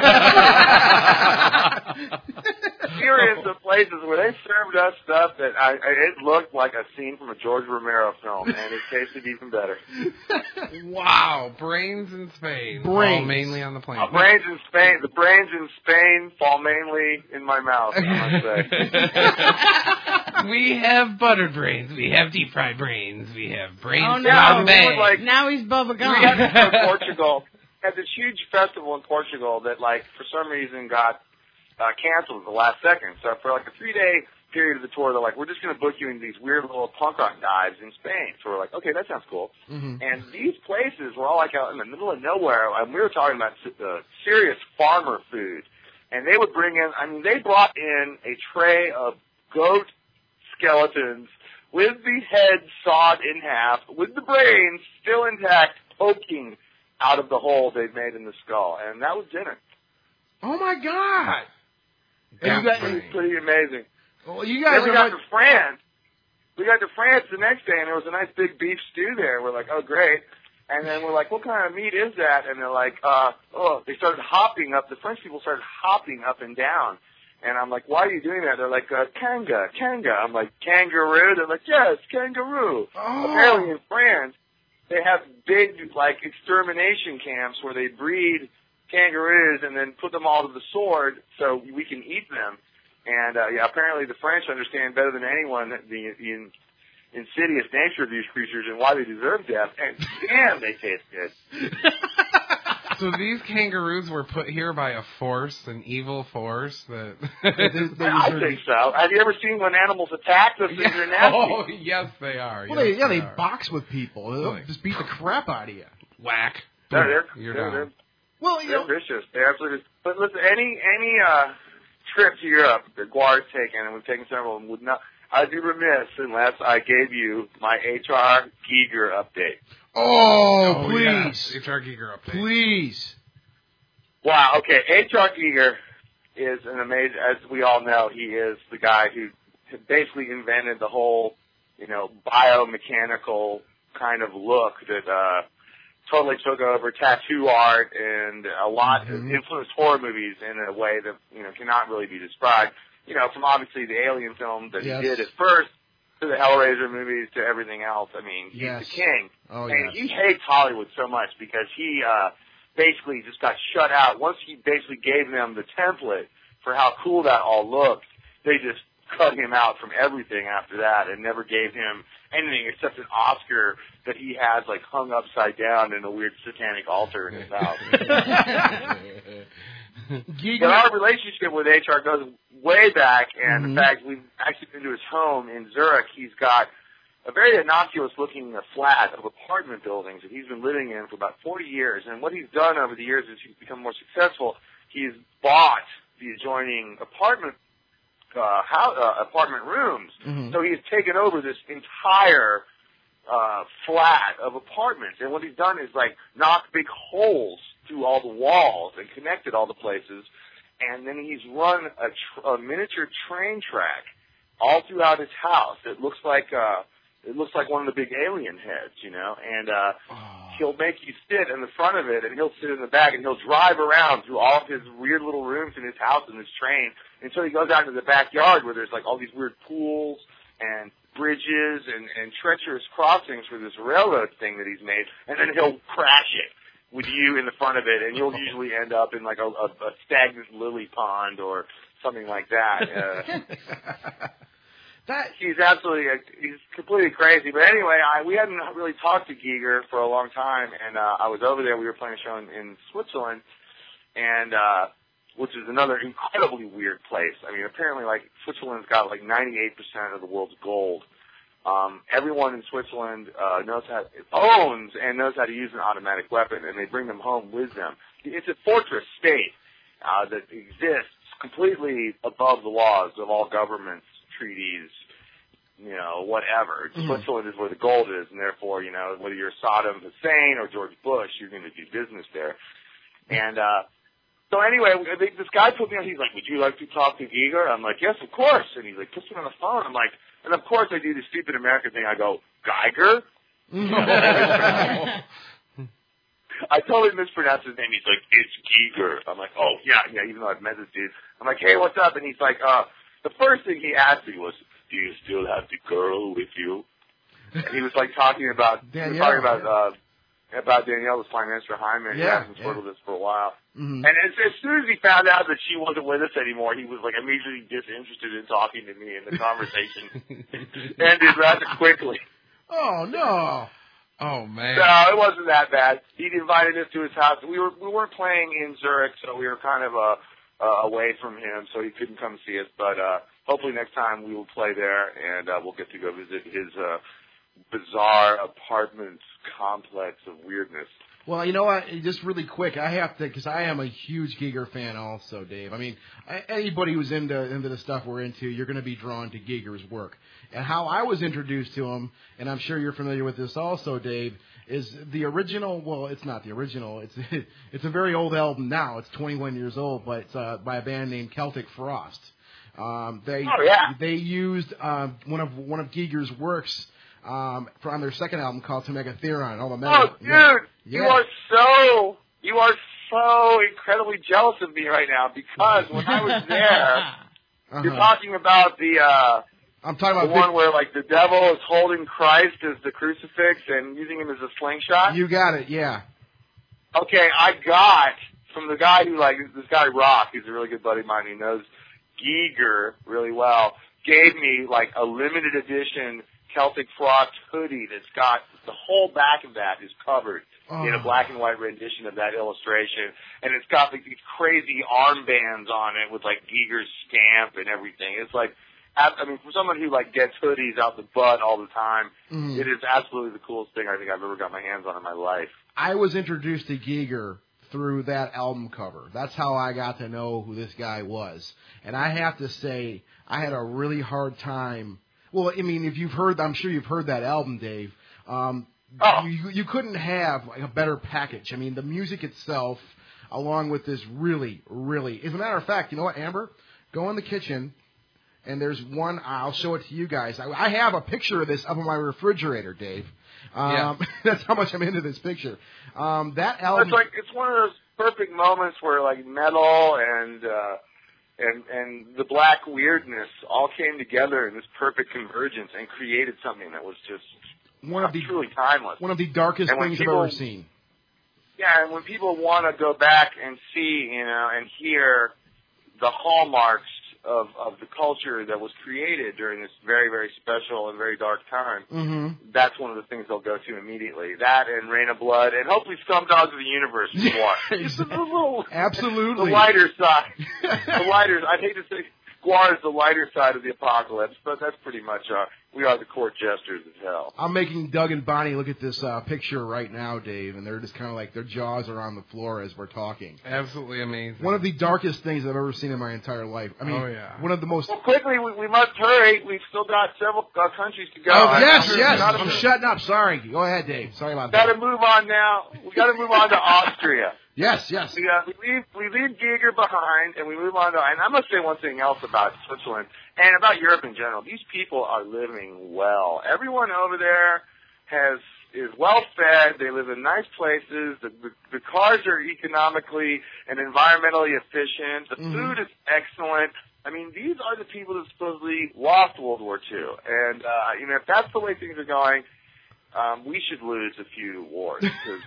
Serious of places where they served us stuff that I, I, it looked like a scene from a George Romero film, and it tasted even better. Wow, brains in Spain. Brains. All mainly on the plane. Uh, brains in Spain. The brains in Spain fall mainly in my mouth, I must say. We have buttered brains. We have deep fried brains. We have brains Oh, from no. Yeah, we Bombay. would, like, Now he's Bubba we had Gump. to go to Portugal. Had this huge festival in Portugal that, like, for some reason got uh, canceled at the last second. So for like a three-day period of the tour, they're like, we're just going to book you into these weird little punk rock dives in Spain. So we're like, okay, that sounds cool. Mhm. And these places were all like out in the middle of nowhere, and we were talking about uh, serious farmer food. And they would bring in, I mean, they brought in a tray of goat skeletons with the head sawed in half, with the brains still intact, poking out of the hole they'd made in the skull. And that was dinner. Oh my God! It And you was guys, pretty amazing. well, you guys Then we are got like, to France. We got to France the next day, and there was a nice big beef stew there. We're like, oh, great. And then we're like, what kind of meat is that? And they're like, uh, oh, they started hopping up. The French people started hopping up and down. And I'm like, why are you doing that? They're like, uh, kanga, kanga. I'm like, kangaroo? They're like, yes, kangaroo. Oh. Apparently in France, they have big, like, extermination camps where they breed kangaroos and then put them all to the sword so we can eat them. And, uh, yeah, apparently the French understand better than anyone the, the in, insidious nature of these creatures and why they deserve death. And damn, they taste good. So these kangaroos were put here by a force, an evil force that. They- they I deserve think it. so. Have you ever seen when animals attack? Those things are nasty. Oh, yes, they are. Well, they, yes, yeah, they are. box with people. They'll Like- just beat the crap out of you. Whack. They're, they're, You're they're, down. they're, Well, you they're know, vicious. They're absolutely. But listen, any any uh, trip to Europe that Guar's taken, and we've taken several of them, would not. I'd be remiss unless I gave you my H R Giger update. oh, Oh, please, yes. H R Giger update. please. Wow. Okay, H R Giger is an amazing. As we all know, he is the guy who basically invented the whole, you know, biomechanical kind of look that uh, totally took over tattoo art and a lot Mhm. influenced horror movies in a way that you know cannot really be described. You know, from obviously the Alien film that Yes. he did at first to the Hellraiser movies to everything else. I mean, he's Yes. the king. Oh, and yes. he hates Hollywood so much because he uh, basically just got shut out. Once he basically gave them the template for how cool that all looked, they just cut him out from everything after that and never gave him anything except an Oscar that he has like hung upside down in a weird satanic altar in his house. Giger, But our relationship with H R goes way back, and Mhm. in fact, we've actually been to his home in Zurich. He's got a very innocuous-looking uh, flat of apartment buildings that he's been living in for about forty years. And what he's done over the years is he's become more successful. He's bought the adjoining apartment uh, house, uh, apartment rooms. Mhm. So he's taken over this entire uh, flat of apartments. And what he's done is like knocked big holes through all the walls and connected all the places. And then he's run a, tr- a miniature train track all throughout his house. It looks like uh, it looks like one of the big alien heads, you know. And uh, he'll make you sit in the front of it, and he'll sit in the back, and he'll drive around through all of his weird little rooms in his house in this train until he goes out into the backyard where there's like all these weird pools and bridges and, and treacherous crossings for this railroad thing that he's made, and then he'll crash it with you in the front of it, and you'll usually end up in like a, a, a stagnant lily pond or something like that. Uh, that he's absolutely, he's completely crazy. But anyway, I, we hadn't really talked to Giger for a long time, and uh, I was over there. We were playing a show in, in Switzerland, and uh, which is another incredibly weird place. I mean, apparently, like Switzerland's got like ninety-eight percent of the world's gold. Um, everyone in Switzerland uh, knows how owns and knows how to use an automatic weapon, and they bring them home with them. It's a fortress state uh, that exists completely above the laws of all governments, treaties, you know, whatever. Mm-hmm. Switzerland is where the gold is, and therefore, you know, whether you're Saddam Hussein or George Bush, you're going to do business there. And uh, so anyway, this guy put me on. He's like, "Would you like to talk to Giger?" I'm like, "Yes, of course." And he's like, puts me on the phone. I'm like. And of course I do the stupid American thing. I go, Geiger? I totally mispronounced his name. He's like, it's Giger. I'm like, oh, yeah, yeah, even though I've met this dude. I'm like, hey, what's up? And he's like, uh, the first thing he asked me was, do you still have the girl with you? And he was like talking about, he was talking about, uh, about Danielle, the Prime Minister Hyman. He Yeah, hasn't yeah. spoken with us for a while. Mhm. And as, as soon as he found out that she wasn't with us anymore, he was like immediately disinterested in talking to me, and the conversation ended rather quickly. Oh no! Oh man! No, it wasn't that bad. He'd invited us to his house. We were we weren't playing in Zurich, so we were kind of uh, uh, away from him, so he couldn't come see us. But uh, hopefully next time we will play there, and uh, we'll get to go visit his uh, bizarre apartment complex of weirdness. Well, you know what? Just really quick, I have to, because I am a huge Giger fan also, Dave. I mean, I, anybody who's into into the stuff we're into, you're going to be drawn to Giger's work. And how I was introduced to him, and I'm sure you're familiar with this also, Dave, is the original. Well, it's not the original. It's it's a very old album now. It's twenty-one years old, but it's uh, by a band named Celtic Frost. Um, they oh, yeah. they used uh, one of one of Giger's works. Um, on their second album called To Megatheron, all the metal. Oh, dude, yeah. you Yeah. are so you are so incredibly jealous of me right now because when I was there, Uh-huh. you're talking about the uh, I'm talking the about one big, where like the devil is holding Christ as the crucifix and using him as a slingshot. You got it, yeah. Okay, I got from the guy who like this guy Rock, he's a really good buddy of mine. He knows Giger really well. Gave me like a limited edition Celtic Frost hoodie that's got the whole back of that is covered oh. in a black and white rendition of that illustration, and it's got like these crazy armbands on it with like Giger's stamp and everything. It's like, I mean, for someone who like gets hoodies out the butt all the time, mm. it is absolutely the coolest thing I think I've ever got my hands on in my life. I was introduced to Giger through that album cover. That's how I got to know who this guy was. And I have to say, I had a really hard time. Well, I mean, if you've heard, I'm sure you've heard that album, Dave. Um, oh. you, you couldn't have like, a better package. I mean, the music itself, along with this really, really, as a matter of fact, you know what, Amber? Go in the kitchen. And there's one, I'll show it to you guys. I, I have a picture of this up on my refrigerator, Dave. Um, yeah. That's how much I'm into this picture. Um, that album. It's like, it's one of those perfect moments where like metal and, uh, and, and the black weirdness all came together in this perfect convergence and created something that was just one of the, truly timeless. One of the darkest and things people, I've ever seen. Yeah, and when people want to go back and see, you know, and hear the hallmarks of, of the culture that was created during this very, very special and very dark time, mm-hmm. that's one of the things they'll go to immediately. That and Rain of Blood, and hopefully Some Dogs of the Universe is one. Just a little, absolutely. The lighter side. The lighter, I'd hate to say Guar is the lighter side of the apocalypse, but that's pretty much, uh, we are the court jesters of hell. I'm making Doug and Bonnie look at this uh, picture right now, Dave, and they're just kind of like, their jaws are on the floor as we're talking. Absolutely amazing. One of the darkest things I've ever seen in my entire life. I mean, oh, yeah. one of the most... Well, quickly, we, we must hurry. We've still got several uh, countries to go. Oh, yes, yes. Gotta I'm move. shutting up. Sorry. Go ahead, Dave. Sorry about Got that. to move on now. We got to move on to Austria. Yes, yes. We, uh, we leave we leave Giger behind, and we move on to. And I must say one thing else about Switzerland and about Europe in general. These people are living well. Everyone over there has is well fed. They live in nice places. The the, the cars are economically and environmentally efficient. The mm-hmm. food is excellent. I mean, these are the people that supposedly lost World War Two, and uh, you know, if that's the way things are going, um, we should lose a few wars.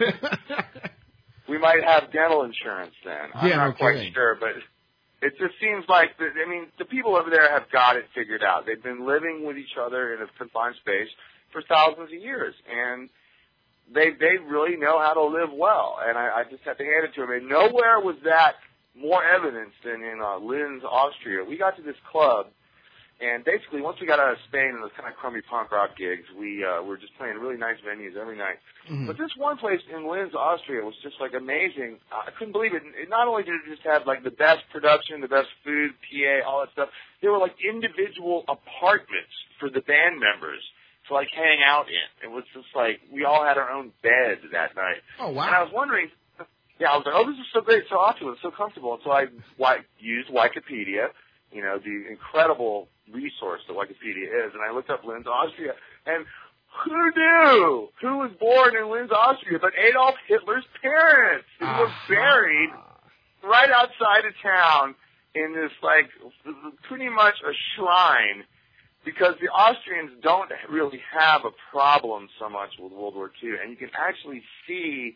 We might have dental insurance then. I'm yeah, not no quite kidding. sure, but it just seems like, the, I mean, the people over there have got it figured out. They've been living with each other in a confined space for thousands of years, and they they really know how to live well. And I, I just have to hand it to them. And nowhere was that more evidence than in uh, Linz, Austria. We got to this club, and basically once we got out of Spain and those kind of crummy punk rock gigs, we uh, were just playing really nice venues every night. Mm-hmm. But this one place in Linz, Austria was just like amazing. I couldn't believe it. It not only did it just have like the best production, the best food, P A, all that stuff, there were like individual apartments for the band members to like hang out in. It was just like we all had our own bed that night. Oh, wow. And I was wondering, yeah, I was like, oh, this is so great, so awesome, it's so comfortable. And so I wi- used Wikipedia, you know, the incredible resource that Wikipedia is, and I looked up Linz, Austria, and who knew who was born in Linz, Austria, but Adolf Hitler's parents, who uh-huh. were buried right outside of town in this, like, pretty much a shrine, because the Austrians don't really have a problem so much with World War Two, and you can actually see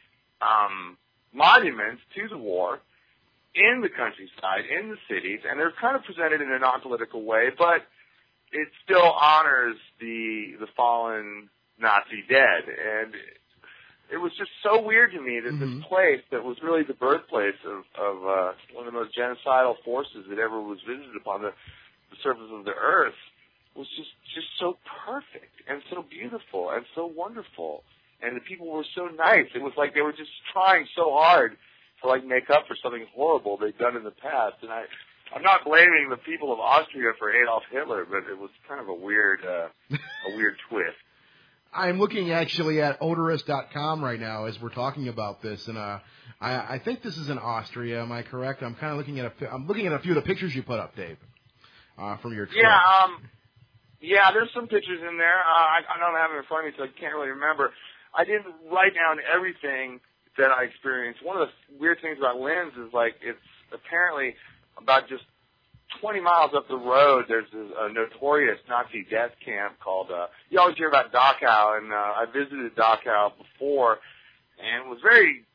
um, monuments to the war in the countryside, in the cities, and they're kind of presented in a non-political way, but it still honors the the fallen Nazi dead. And it was just so weird to me that mm-hmm. this place that was really the birthplace of, of uh, one of the most genocidal forces that ever was visited upon the, the surface of the earth was just, just so perfect and so beautiful and so wonderful. And the people were so nice. It was like they were just trying so hard to like make up for something horrible they'd done in the past. And I, I'm not blaming the people of Austria for Adolf Hitler, but it was kind of a weird, uh, a weird twist. I'm looking actually at odorous dot com right now as we're talking about this, and uh, I, I think this is in Austria. Am I correct? I'm kind of looking at a, I'm looking at a few of the pictures you put up, Dave, uh, from your trip. Yeah, um, yeah. There's some pictures in there. Uh, I, I don't have them in front of me, so I can't really remember. I didn't write down everything that I experienced. One of the weird things about Linz is like it's apparently about just twenty miles up the road. There's a, a notorious Nazi death camp called. Uh, you always hear about Dachau, and uh, I visited Dachau before, and was very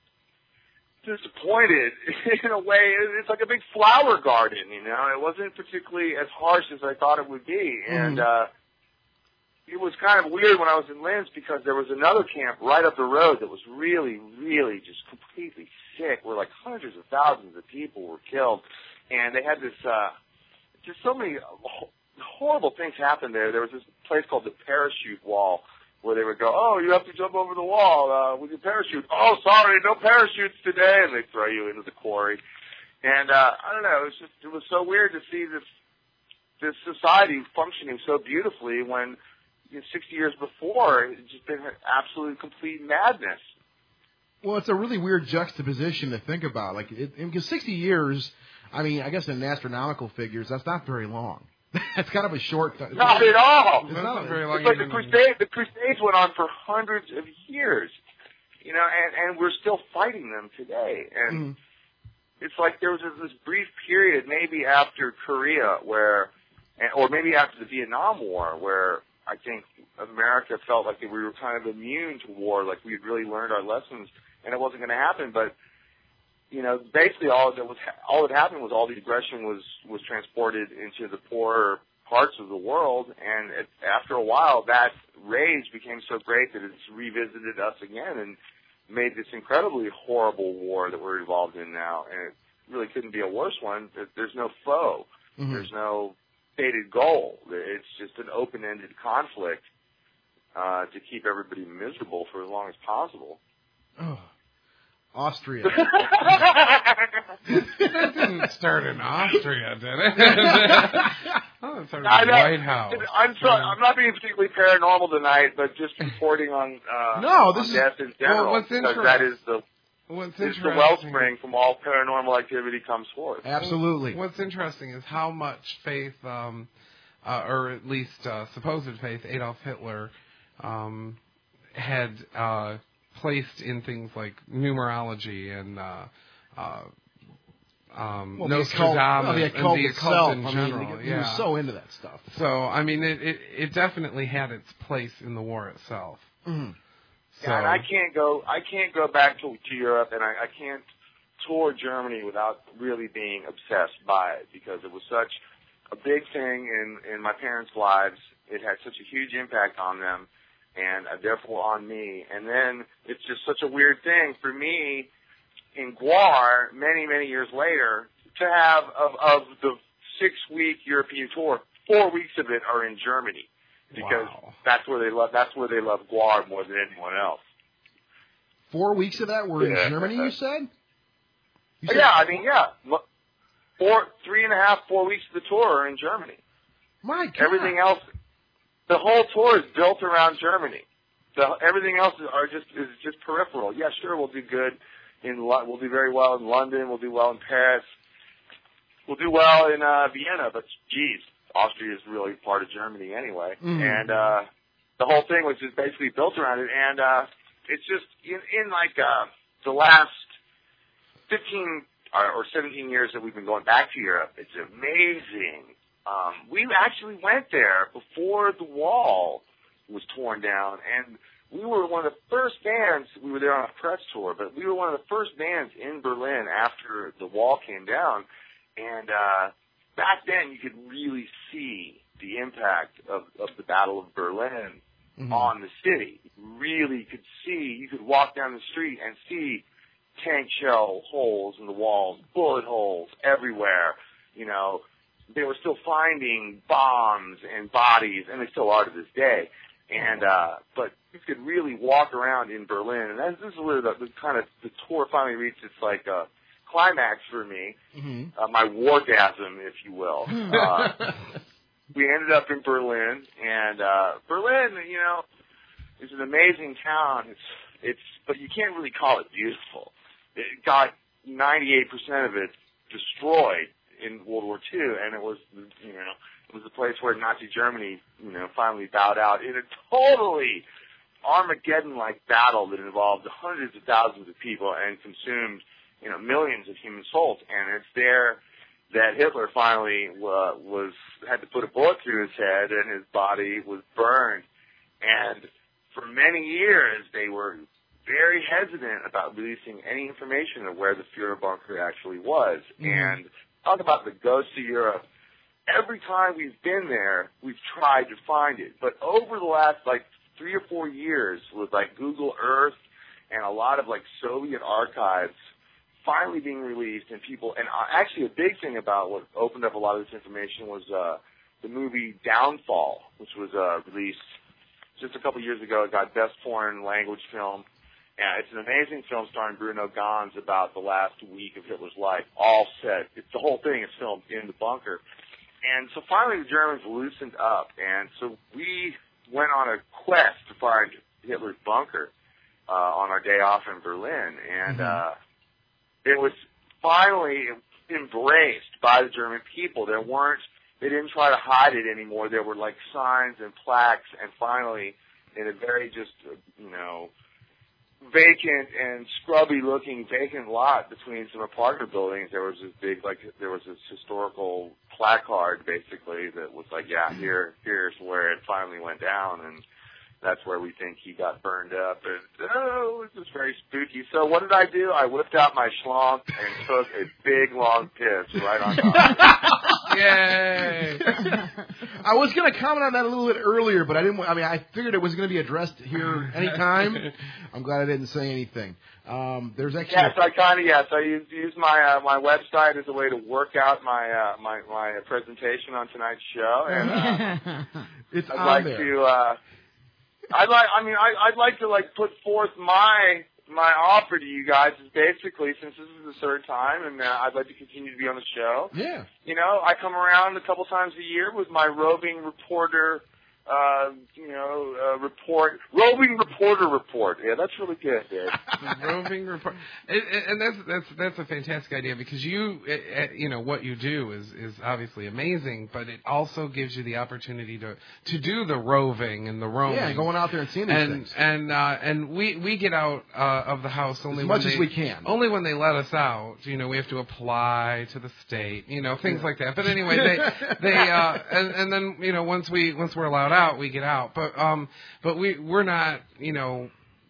disappointed in a way. It's like a big flower garden, you know. It wasn't particularly as harsh as I thought it would be, and. Mm. uh it was kind of weird when I was in Linz because there was another camp right up the road that was really, really just completely sick, where like hundreds of thousands of people were killed, and they had this, uh, just so many horrible things happened there. There was this place called the Parachute Wall, where they would go, oh, you have to jump over the wall uh, with your parachute. Oh, sorry, no parachutes today, and they throw you into the quarry. And uh, I don't know, it was just it was so weird to see this this society functioning so beautifully when you know, sixty years before it had just been absolute complete madness. Well, it's a really weird juxtaposition to think about. Like, it, because sixty years, I mean, I guess in astronomical figures, that's not very long. It's kind of a short time. Not at all. It's not very long. It's like the Crusade, the Crusades went on for hundreds of years, you know, and, and we're still fighting them today. And mm. it's like there was this brief period, maybe after Korea, where, or maybe after the Vietnam War, where I think America felt like we were kind of immune to war, like we had really learned our lessons, and it wasn't going to happen. But you know, basically all that was all that happened was all the aggression was was transported into the poorer parts of the world, and it, after a while, that rage became so great that it's revisited us again and made this incredibly horrible war that we're involved in now. And it really couldn't be a worse one. There's no foe. Mm-hmm. There's no stated goal. It's just an open-ended conflict uh, to keep everybody miserable for as long as possible. Oh. Austria. That didn't start in Austria, did it? Oh, it started in the White House. I'm sorry, I'm not being particularly paranormal tonight, but just reporting on, uh, no, this on death in general. Well, what's because that is the what's is the wellspring from all paranormal activity comes forth. Absolutely. What's interesting is how much faith, um, uh, or at least uh, supposed faith, Adolf Hitler um, had. Uh, placed in things like numerology and uh, uh, um, well, Nostradamus the occult, and the itself. occult in I general. mean, he, he yeah. was so into that stuff. So, I mean, it, it, it definitely had its place in the war itself. Mm-hmm. So, yeah, and I can't go. I can't go back to, to Europe, and I, I can't tour Germany without really being obsessed by it because it was such a big thing in in my parents' lives. It had such a huge impact on them. And uh, therefore on me. And then it's just such a weird thing for me in Gwar many, many years later to have of, of the six-week European tour, four weeks of it are in Germany because wow. that's where they love that's where they love Gwar more than anyone else. Four weeks of that were yeah. in Germany, you said? You said yeah, I mean, yeah, four, three and a half, four weeks of the tour are in Germany. My God. Everything else. The whole tour is built around Germany. So everything else is, are just is just peripheral. Yeah, sure, we'll do good in we'll do very well in London. We'll do well in Paris. We'll do well in uh, Vienna. But geez, Austria is really part of Germany anyway. Mm. And uh, the whole thing was just basically built around it. And uh, it's just in, in like uh, the last fifteen or seventeen years that we've been going back to Europe. It's amazing. Um, we actually went there before the wall was torn down, and we were one of the first bands. We were there on a press tour, but we were one of the first bands in Berlin after the wall came down. And uh, back then, you could really see the impact of, of the Battle of Berlin mm-hmm. on the city. You really could see. You could walk down the street and see tank shell holes in the walls, bullet holes everywhere. You know. They were still finding bombs and bodies, and they still are to this day. And uh, but you could really walk around in Berlin, and that's, this is where the, the kind of the tour finally reached its like uh, climax for me, mm-hmm. uh, my wargasm, if you will. Uh, we ended up in Berlin, and uh, Berlin, you know, is an amazing town. It's it's, but you can't really call it beautiful. It got ninety-eight percent of it destroyed in World War Two, and it was, you know, it was the place where Nazi Germany, you know, finally bowed out in a totally Armageddon-like battle that involved hundreds of thousands of people and consumed, you know, millions of human souls. And it's there that Hitler finally uh, was had to put a bullet through his head, and his body was burned. And for many years, they were very hesitant about releasing any information of where the Führer bunker actually was. Mm-hmm. And talk about the ghosts of Europe. every time we've been there, we've tried to find it. But over the last, like, three or four years with, like, Google Earth and a lot of, like, Soviet archives finally being released, and people, and uh, actually a big thing about what opened up a lot of this information was uh, the movie Downfall, which was uh, released just a couple years ago. It got Best Foreign Language Film. And it's an amazing film starring Bruno Ganz about the last week of Hitler's life, all set. It's, the whole thing is filmed in the bunker. And so finally the Germans loosened up, and so we went on a quest to find Hitler's bunker uh, on our day off in Berlin. And mm-hmm. uh, it was finally embraced by the German people. There weren't, they didn't try to hide it anymore. There were like signs and plaques, and finally, in a very just, you know, vacant and scrubby-looking vacant lot between some apartment buildings, there was this big, like, there was this historical placard, basically, that was like, yeah, here, here's where it finally went down, and that's where we think he got burned up, and, oh, it was very spooky. So what did I do? I whipped out my schlonk and took a big, long piss right on top of it. Yay! I was going to comment on that a little bit earlier, but I didn't. I mean, I figured it was going to be addressed here anytime. I'm glad I didn't say anything. Um, there's actually yes, I kind of yes. I use use my uh, my website as a way to work out my uh, my my presentation on tonight's show, and uh, it's I'd on like there. to. Uh, I'd like. I mean, I, I'd like to like put forth my. My offer to you guys is basically, since this is the third time, and uh, I'd like to continue to be on the show. Yeah. You know, I come around a couple times a year with my roving reporter, uh, you know, uh, report, roving reporter report. Yeah, that's really good, Dave. Roving report, and, and that's that's that's a fantastic idea, because you, you know, what you do is is obviously amazing, but it also gives you the opportunity to to do the roving and the roaming. Yeah, going out there and seeing these and, things. And uh, and we we get out uh, of the house only as when much they, as we can. Only when they let us out. You know, we have to apply to the state. You know, things yeah. like that. But anyway, they they uh, and and then you know once we once we're allowed out, we get out. But um, but we we're not you know.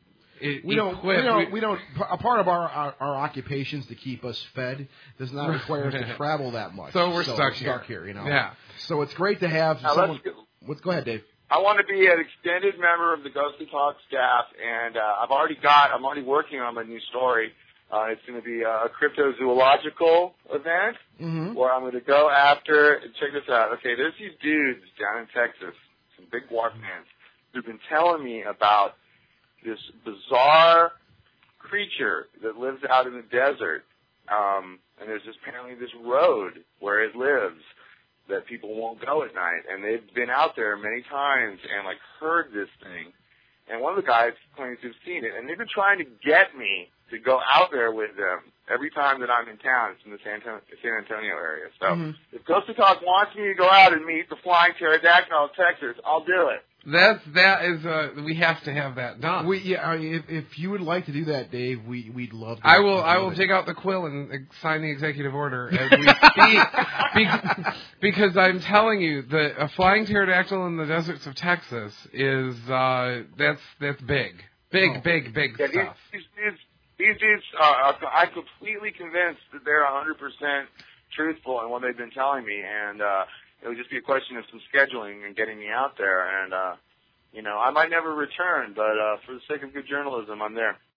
It, we don't. We don't. We don't. A part of our, our our occupations to keep us fed does not require us to travel that much. So we're so stuck, we're here. stuck here. You know. Yeah. So it's great to have now someone. Let's go. Let's go ahead, Dave. I want to be an extended member of the Ghostly Talk staff, and uh, I've already got. I'm already working on my new story. Uh, it's going to be a cryptozoological event mm-hmm. where I'm going to go after. Check this out. Okay, there's these dudes down in Texas, some big dwarf fans, who've been telling me about this bizarre creature that lives out in the desert, um, and there's just apparently this road where it lives that people won't go at night, and they've been out there many times and like heard this thing, and one of the guys claims to have seen it, and they've been trying to get me to go out there with them every time that I'm in town. It's in the San Antonio, San Antonio area. So mm-hmm. if Ghostly Talk wants me to go out and meet the flying pterodactyl of Texas, I'll do it. That's that is uh, we have to have that done. We yeah. I mean, if if you would like to do that, Dave, we we'd love. to I will. to I will it. dig out the quill and uh, sign the executive order as we speak, Be- because I'm telling you, the a flying pterodactyl in the deserts of Texas is uh, that's that's big, big, oh. big, big yeah, stuff. These, these, these dudes, uh, I'm completely convinced that they're one hundred percent truthful in what they've been telling me, and. Uh, It would just be a question of some scheduling and getting me out there. And, uh, you know, I might never return, but uh, for the sake of good journalism, I'm there.